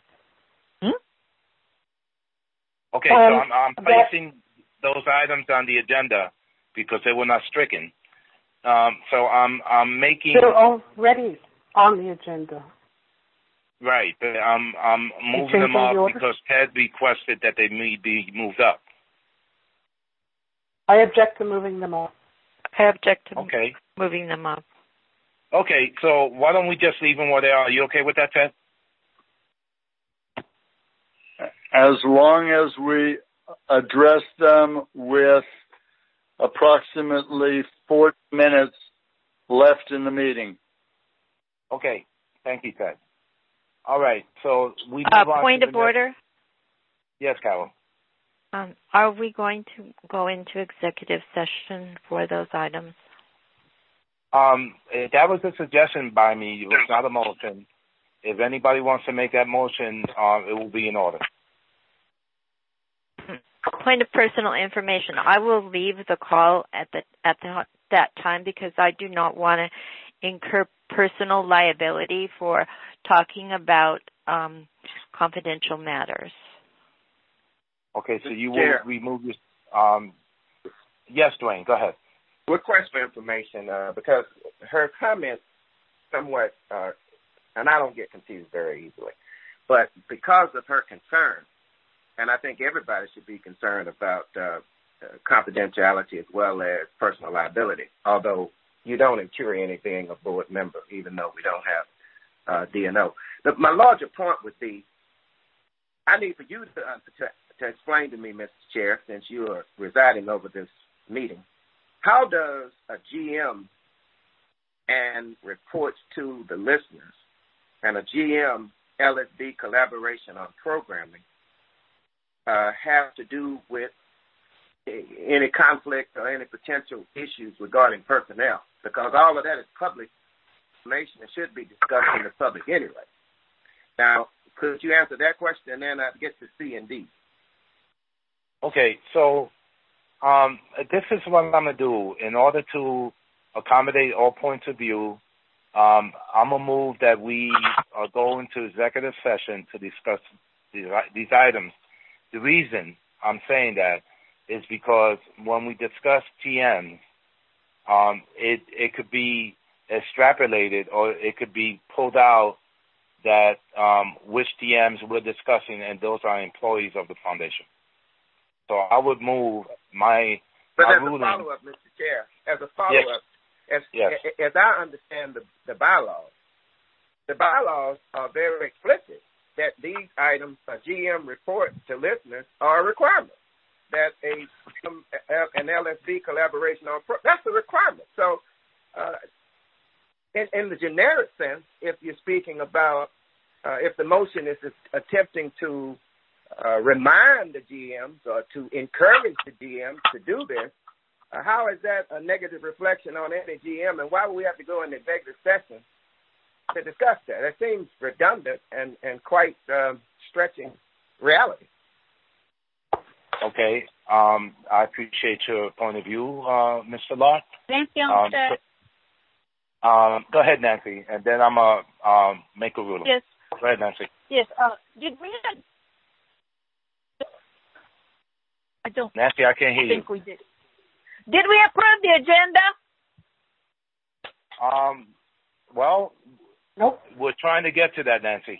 Okay, so I'm placing those items on the agenda because they were not stricken. So I'm making. They're already on the agenda. Right, but I'm moving them up because Ted requested that they be moved up. I object to moving them up. I object to moving them up. Okay, so why don't we just leave them where they are? Are you okay with that, Ted? As long as we address them with approximately 40 minutes left in the meeting. Okay, thank you, Ted. All right, so we move on point to of order. Yes, Carol. Are we going to go into executive session for those items? That was a suggestion by me. It was not a motion. If anybody wants to make that motion, it will be in order. Point of personal information. I will leave the call at that time because I do not want to incur personal liability for talking about confidential matters. Okay, so you will remove this. Yes, Dwayne, go ahead. Request for information because her comments somewhat, and I don't get confused very easily, but because of her concern, and I think everybody should be concerned about confidentiality as well as personal liability, although you don't incur anything a board member, even though we don't have DNO. My larger point would be, I need for you to explain to me, Mr. Chair, since you are residing over this meeting, how does a GM and reports to the listeners and a GM LSB collaboration on programming have to do with any conflict or any potential issues regarding personnel? Because all of that is public information and should be discussed in the public anyway. Now, could you answer that question, and then I'd get to C and D? Okay, so this is what I'm going to do. In order to accommodate all points of view, I'm going to move that we go into executive session to discuss these items. The reason I'm saying that is because when we discuss TMs, it could be extrapolated or it could be pulled out that which TMs we're discussing, and those are employees of the foundation. So I would move my ruling. But as a follow-up, Mr. Chair, as a follow-up, as I understand the bylaws are very explicit that these items, a GM report to listeners, are a requirement. That an LSB collaboration on that's a requirement. So, in the generic sense, if you're speaking about if the motion is attempting to remind the GMs or to encourage the GMs to do this, how is that a negative reflection on any GM, and why would we have to go into executive session to discuss that? That seems redundant and quite stretching reality. Okay. I appreciate your point of view, Mr. Lott. Thank you. Go ahead, Nancy, and then I'm going to make a ruling. Yes. Go ahead, Nancy. Yes. Nancy, I can't hear you. I think we did. Did we approve the agenda? Well, nope. We're trying to get to that, Nancy.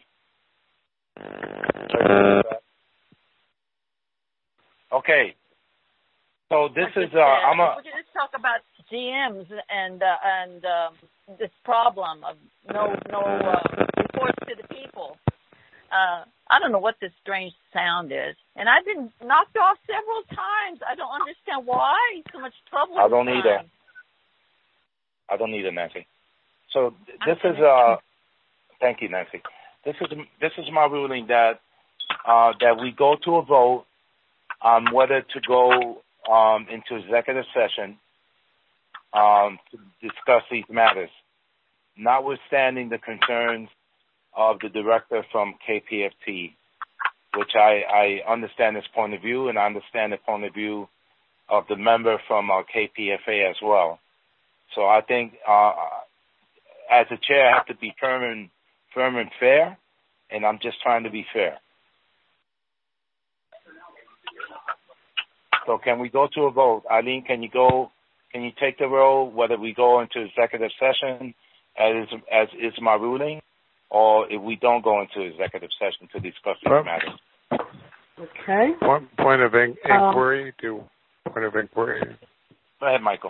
Okay. So this is we can just talk about GMs and this problem of no reports to the people. I don't know what this strange sound is, and I've been knocked off several times. I don't understand why so much trouble. I don't either, Nancy. So this is thank you, Nancy. This is my ruling that we go to a vote on whether to go into executive session to discuss these matters, notwithstanding the concerns of the director from KPFT, which I understand his point of view, and I understand the point of view of the member from KPFA as well. So I think as a chair, I have to be firm and fair, and I'm just trying to be fair. So can we go to a vote? Eileen, can you take the roll, whether we go into executive session as is my ruling, or if we don't go into executive session to discuss these matters? Okay. One point of inquiry. Go ahead, Michael.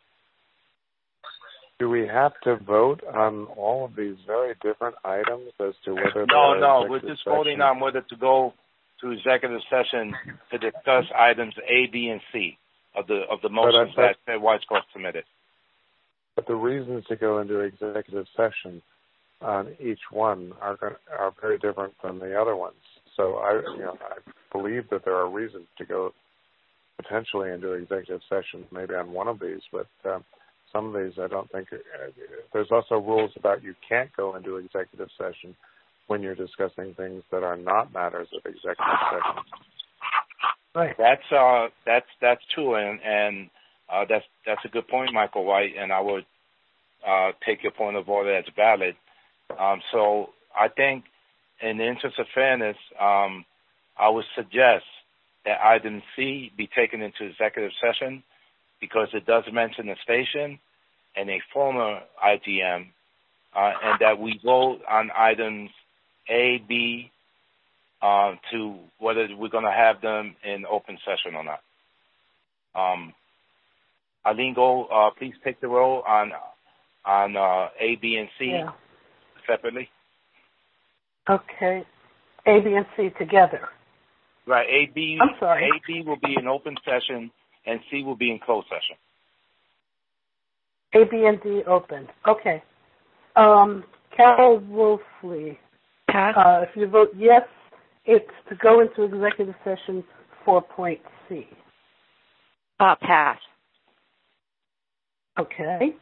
Do we have to vote on all of these very different items as to whether? No. We're just voting on whether to go to executive session to discuss items A, B, and C of the motions that White Cross submitted. But the reasons to go into executive session on each one are very different from the other ones. So I believe that there are reasons to go potentially into executive session, maybe on one of these, but some of these I don't think. There's also rules about you can't go into executive session when you're discussing things that are not matters of executive session. Right. That's true, and that's a good point, Michael White, and I would take your point of order as valid. So I think, in the interest of fairness, I would suggest that item C be taken into executive session because it does mention the station and a former IGM, and that we vote on items A, B, to whether we're going to have them in open session or not. Eileen, please take the roll on A, B, and C separately. Okay. A, B, and C together. Right. A, B will be in open session, and C will be in closed session. A, B, and D open. Okay. Carol Wolfley. If you vote yes, it's to go into executive session for point C. Pass. Okay.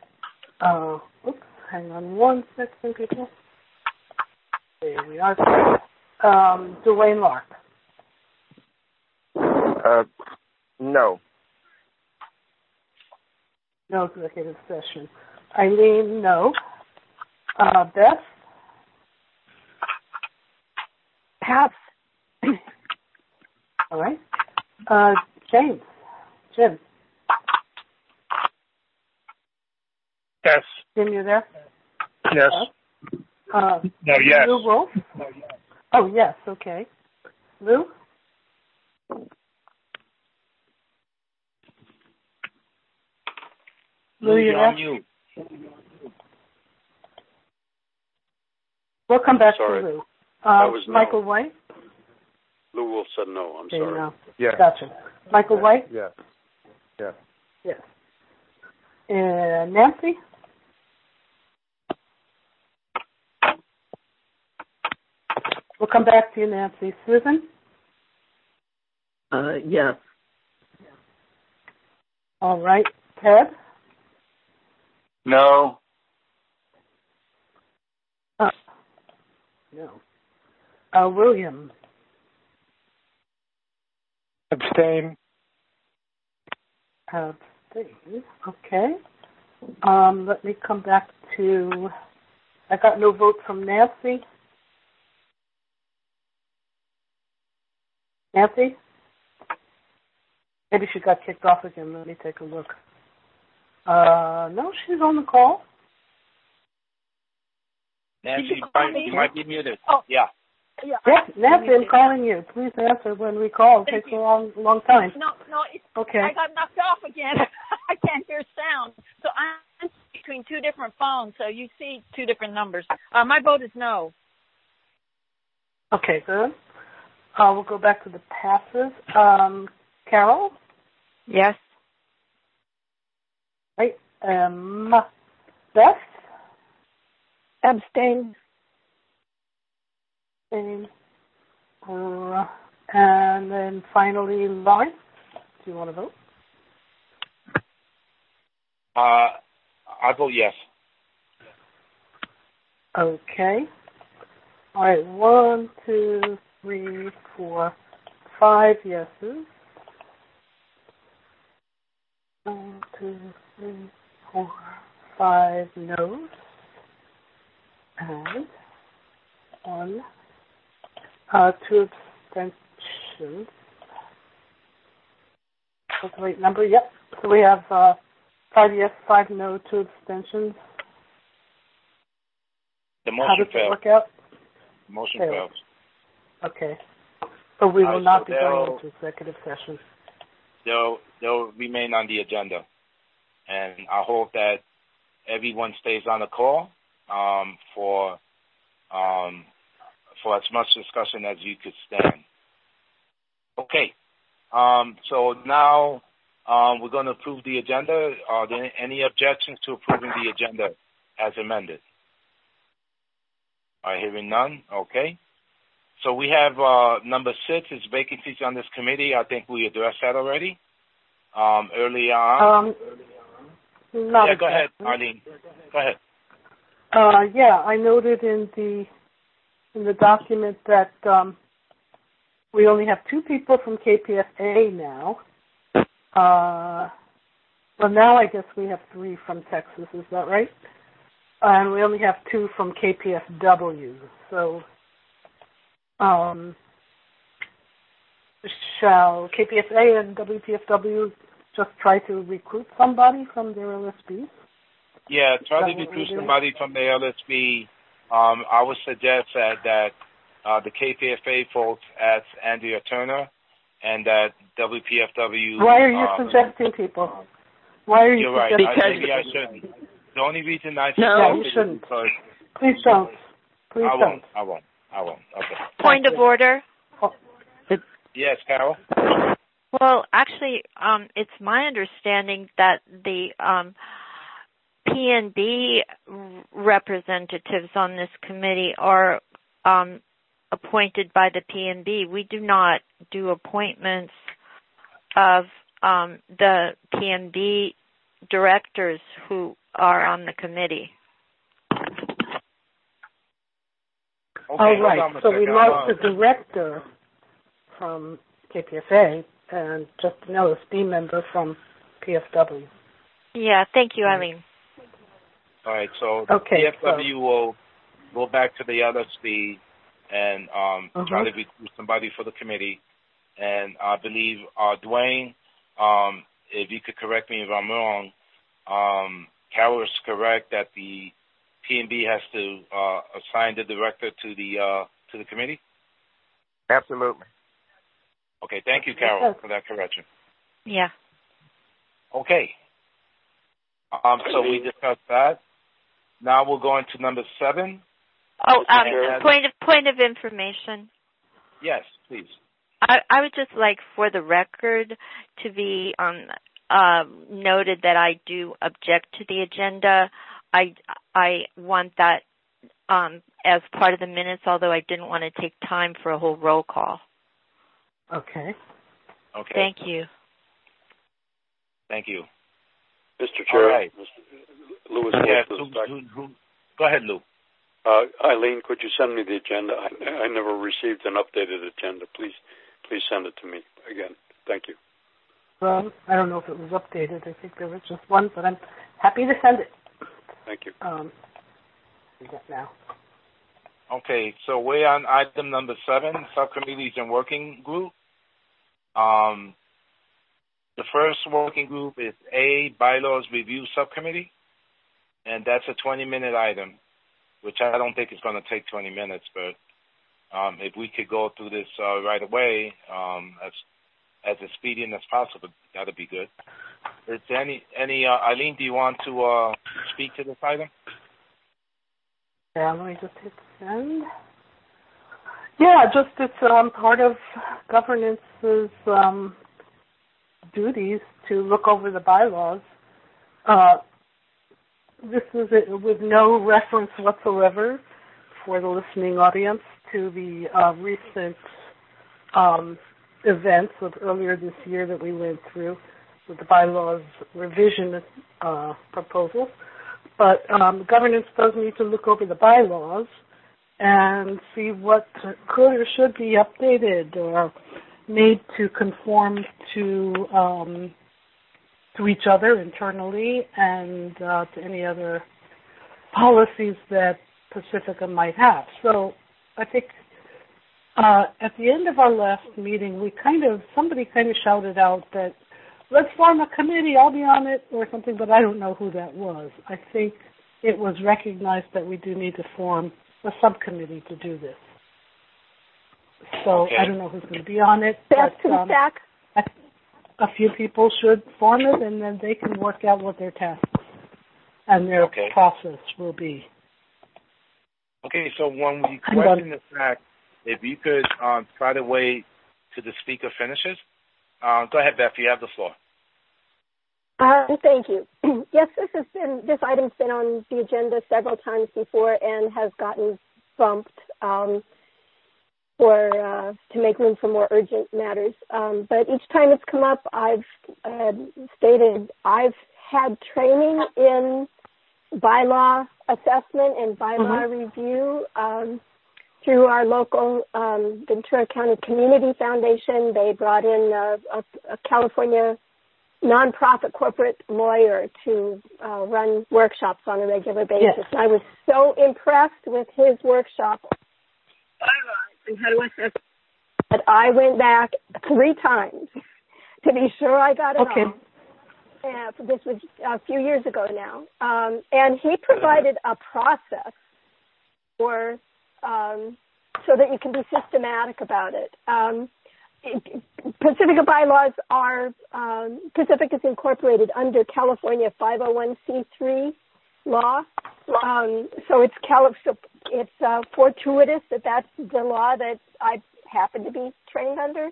Hang on one second, people. There we are. Dwayne Lark. No. No executive session. Eileen, no. Beth? Pass. All right. Jim? Yes. Jim, you there? Yes. No, yes. Lou Wolf? Oh, yes, okay. Lou? Lou, you there? You. We'll come back Sorry. to Lou. was Michael no. White? Lou Wolf said no. I'm Okay, sorry. no. Yes. Gotcha. Michael White? Yes. Yes. Yes. And Nancy? We'll come back to you, Nancy. Susan? Yes. All right. Ted? No. No. William? Abstain. Abstain. Okay. Let me come back to, I got no vote from Nancy. Nancy? Maybe she got kicked off again. Let me take a look. No, she's on the call. Nancy, you might be muted. Oh. Yeah. Yeah. Yes, Nancy, I'm calling you. Please answer when we call. It takes a long time. No, Okay. I got knocked off again. I can't hear sound. So I'm between two different phones, so you see two different numbers. My vote is no. Okay, good. We'll go back to the passes. Carol? Yes. Right. Beth? Abstain. And then finally, Lawrence, do you want to vote? I vote yes. Okay. All right. 1, 2, 3, 4, 5 yeses. 1, 2, 3, 4, 5 noes. And 1, 2 abstentions. That's the right number? Yep. So we have 5 yes, 5 no, 2 abstentions. The How motion does it failed. work out? Motion Failed. failed. Okay. So we will not be so going into executive session. They'll remain on the agenda. And I hope that everyone stays on the call for as much discussion as you could stand. Okay. So now we're going to approve the agenda. Are there any objections to approving the agenda as amended? I'm hearing none. Okay. So we have number 6 is vacancies on this committee. I think we addressed that already early on. Not go ahead, Arlene. Go ahead. Yeah, I noted in the document that we only have 2 people from KPFA now. Well, now I guess we have 3 from Texas. Is that right? And we only have 2 from KPFW. So, shall KPFA and WPFW just try to recruit somebody from their LSBs? Yeah, try to recruit somebody from the LSB. I would suggest that the KPFA folks ask Andrea Turner and that WPFW... Why are you suggesting people? Why are you You're right. suggesting Maybe I shouldn't. The only reason I No, you shouldn't. Because Please don't. Please don't. I won't. Okay. Point of order. Yes, Carol? Well, actually, it's my understanding that the P&B representatives on this committee are appointed by the P&B. We do not do appointments of the P&B directors who are on the committee. Okay, all right. So we lost the director from KPFA and just an LSB member from PFW. Yeah, thank you, Eileen. All right, so okay, PFW will go back to the LSB and try to recruit somebody for the committee. And I believe, Dwayne, if you could correct me if I'm wrong, Carol is correct that the P&B has to assign the director to the committee? Absolutely. Okay, thank you, Carol, for that correction. Yeah. Okay. So we discussed that. Now we'll go into number 7. Oh, point of information. Yes, please. I would just like, for the record, to be noted that I do object to the agenda. I want that as part of the minutes, although I didn't want to take time for a whole roll call. Okay. Okay. Thank you. Thank you. Mr. Chair, right. Louis Go ahead, Lou. Eileen, could you send me the agenda? I never received an updated agenda. Please send it to me again. Thank you. Well, I don't know if it was updated. I think there was just one, but I'm happy to send it. Thank you. Now. Okay, so we're on item number 7, subcommittees and working group. The first working group is A, Bylaws Review Subcommittee, and that's a 20-minute item, which I don't think is going to take 20 minutes, but if we could go through this right away, as expedient as possible, that would be good. Is there any Eileen, do you want to speak to this item? Yeah, let me just hit send. Yeah, just it's part of governance's duties to look over the bylaws. This is with no reference whatsoever for the listening audience to the recent events of earlier this year that we went through with the bylaws revision proposal. But governance does need to look over the bylaws and see what could or should be updated or made to conform to each other internally and to any other policies that Pacifica might have. So I think at the end of our last meeting, somebody kind of shouted out that let's form a committee, I'll be on it, or something, but I don't know who that was. I think it was recognized that we do need to form a subcommittee to do this. So I don't know who's going to be on it, but a few people should form it, and then they can work out what their tasks and their process will be. Okay, so when we question the fact, if you could try to wait till the speaker finishes. Go ahead, Beth, you have the floor. Thank you. Yes, this item's been on the agenda several times before and has gotten bumped to make room for more urgent matters. But each time it's come up, I've stated I've had training in bylaw assessment and bylaw review through our local Ventura County Community Foundation. They brought in a California nonprofit corporate lawyer to run workshops on a regular basis. Yes. And I was so impressed with his workshop and how to assess that I went back 3 times to be sure I got it all. This was a few years ago now. And he provided a process for so that you can be systematic about it. Pacifica bylaws are, Pacifica is incorporated under California 501c3 law. So it's fortuitous that that's the law that I happen to be trained under.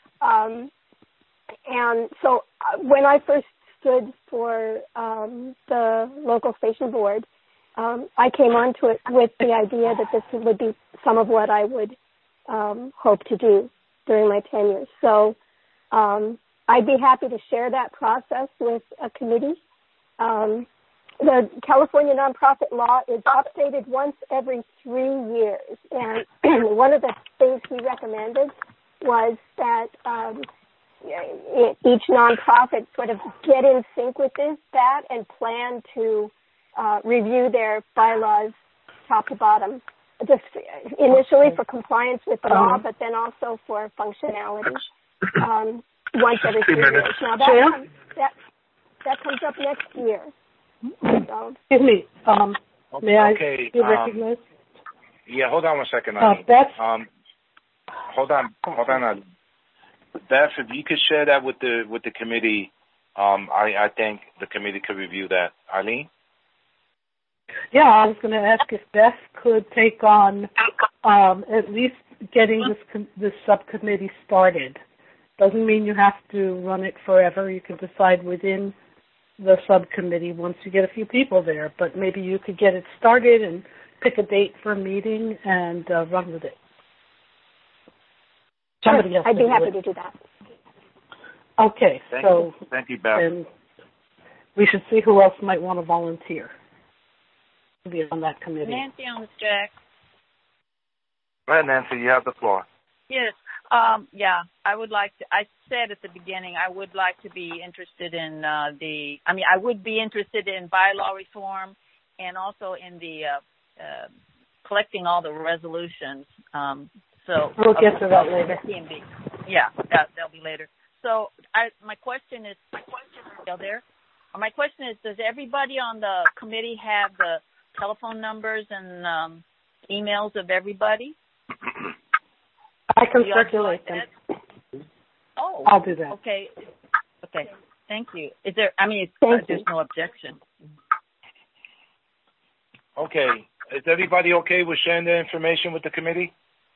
And so when I first stood for the local station board, I came onto it with the idea that this would be some of what I would hope to do during my tenure. So I'd be happy to share that process with a committee. The California nonprofit law is updated once every 3 years. And one of the things he recommended was that each nonprofit sort of get in sync with that and plan to review their bylaws top to bottom, just initially for compliance with the law, but then also for functionality once every 3 years. Now that comes up next year. So. Excuse me. May I be recognized? Yeah, hold on one second. Hold on. Beth, if you could share that with the committee, I think the committee could review that. Arlene? Yeah, I was going to ask if Beth could take on at least getting this subcommittee started. Doesn't mean you have to run it forever. You can decide within the subcommittee once you get a few people there, but maybe you could get it started and pick a date for a meeting and run with it. Somebody else. I'd be happy to do that. Okay, thank you, Beth. And we should see who else might want to volunteer to be on that committee. Nancy on the Jack. Go ahead, Nancy. You have the floor. Yes. I would like to, I said at the beginning, I would like to be interested in I would be interested in bylaw reform and also in the collecting all the resolutions. So we'll get to that later. PNB. Yeah, that'll be later. So my question is, still there? My question is, does everybody on the committee have the telephone numbers and emails of everybody? I can circulate them. Oh, I'll do that. Okay. Thank you. Is there? There's no objection. Okay. Is everybody okay with sharing the information with the committee?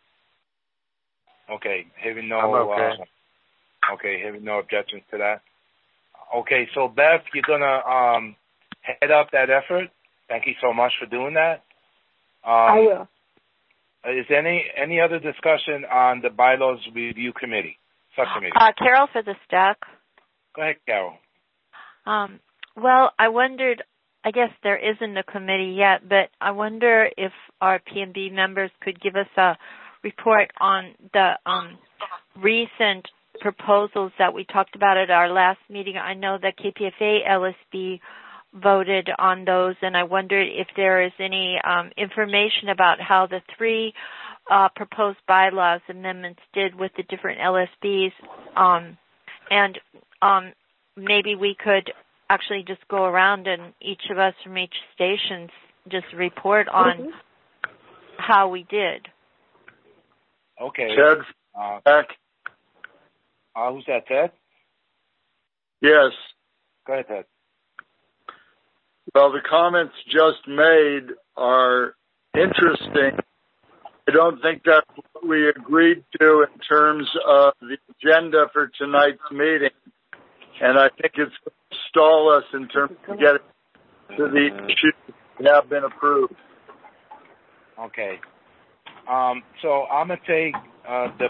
Okay. Having no objections to that. Okay. So Beth, you're gonna head up that effort. Thank you so much for doing that. I will. Is there any other discussion on the bylaws review committee, subcommittee? Carol for the stack. Go ahead, Carol. Well, I wondered, I guess there isn't a committee yet, but I wonder if our PNB members could give us a report on the recent proposals that we talked about at our last meeting. I know that KPFA LSB voted on those, and I wondered if there is any information about how the three proposed bylaws amendments did with the different LSBs, and maybe we could actually just go around and each of us from each station just report on how we did. Okay. Ted, back. Who's that, Ted? Yes. Go ahead, Ted. Well, the comments just made are interesting. I don't think that's what we agreed to in terms of the agenda for tonight's meeting. And I think it's going to stall us in terms of getting to the issues that have been approved. Okay. So I'm going to take the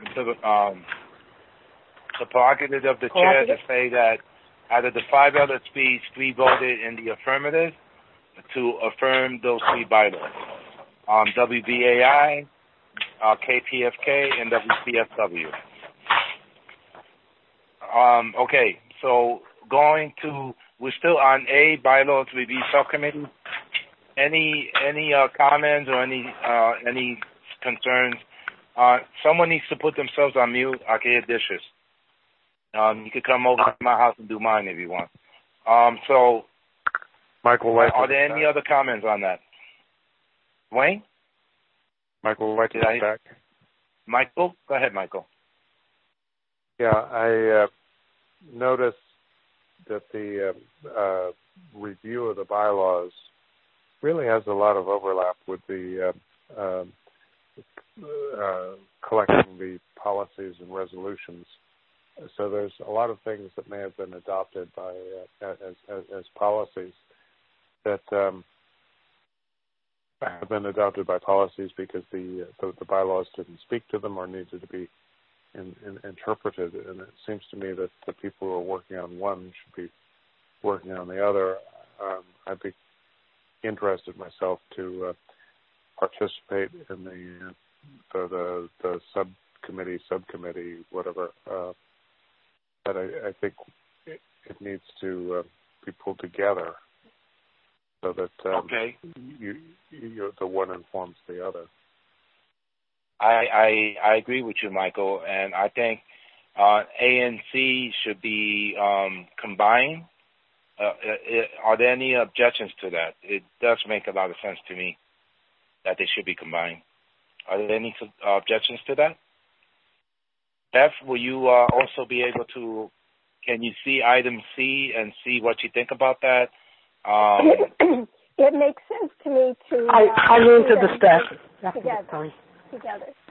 prerogative of the chair to say that out of the 5 LSBs, 3 voted in the affirmative to affirm those 3 bylaws. WBAI, KPFK, and WCSW. Okay, so we're still on A, bylaws review subcommittee. Any comments or any concerns? Someone needs to put themselves on mute. I can hear dishes. You could come over to my house and do mine if you want. So, Michael White. Are there any other comments on that? Wayne? Michael White is back. Michael? Go ahead, Michael. Yeah, I noticed that the review of the bylaws really has a lot of overlap with the collecting the policies and resolutions. So there's a lot of things that may have been adopted by as policies that have been adopted by policies because the bylaws didn't speak to them or needed to be interpreted. And it seems to me that the people who are working on one should be working on the other. I'd be interested myself to participate in the subcommittee, whatever, but I think it needs to be pulled together so that the one informs the other. I agree with you, Michael, and I think A and C should be combined. Are there any objections to that? It does make a lot of sense to me that they should be combined. Are there any objections to that? Beth, will you also be able to, can you see item C and see what you think about that? It makes sense to me to... I moved to the staff. Together.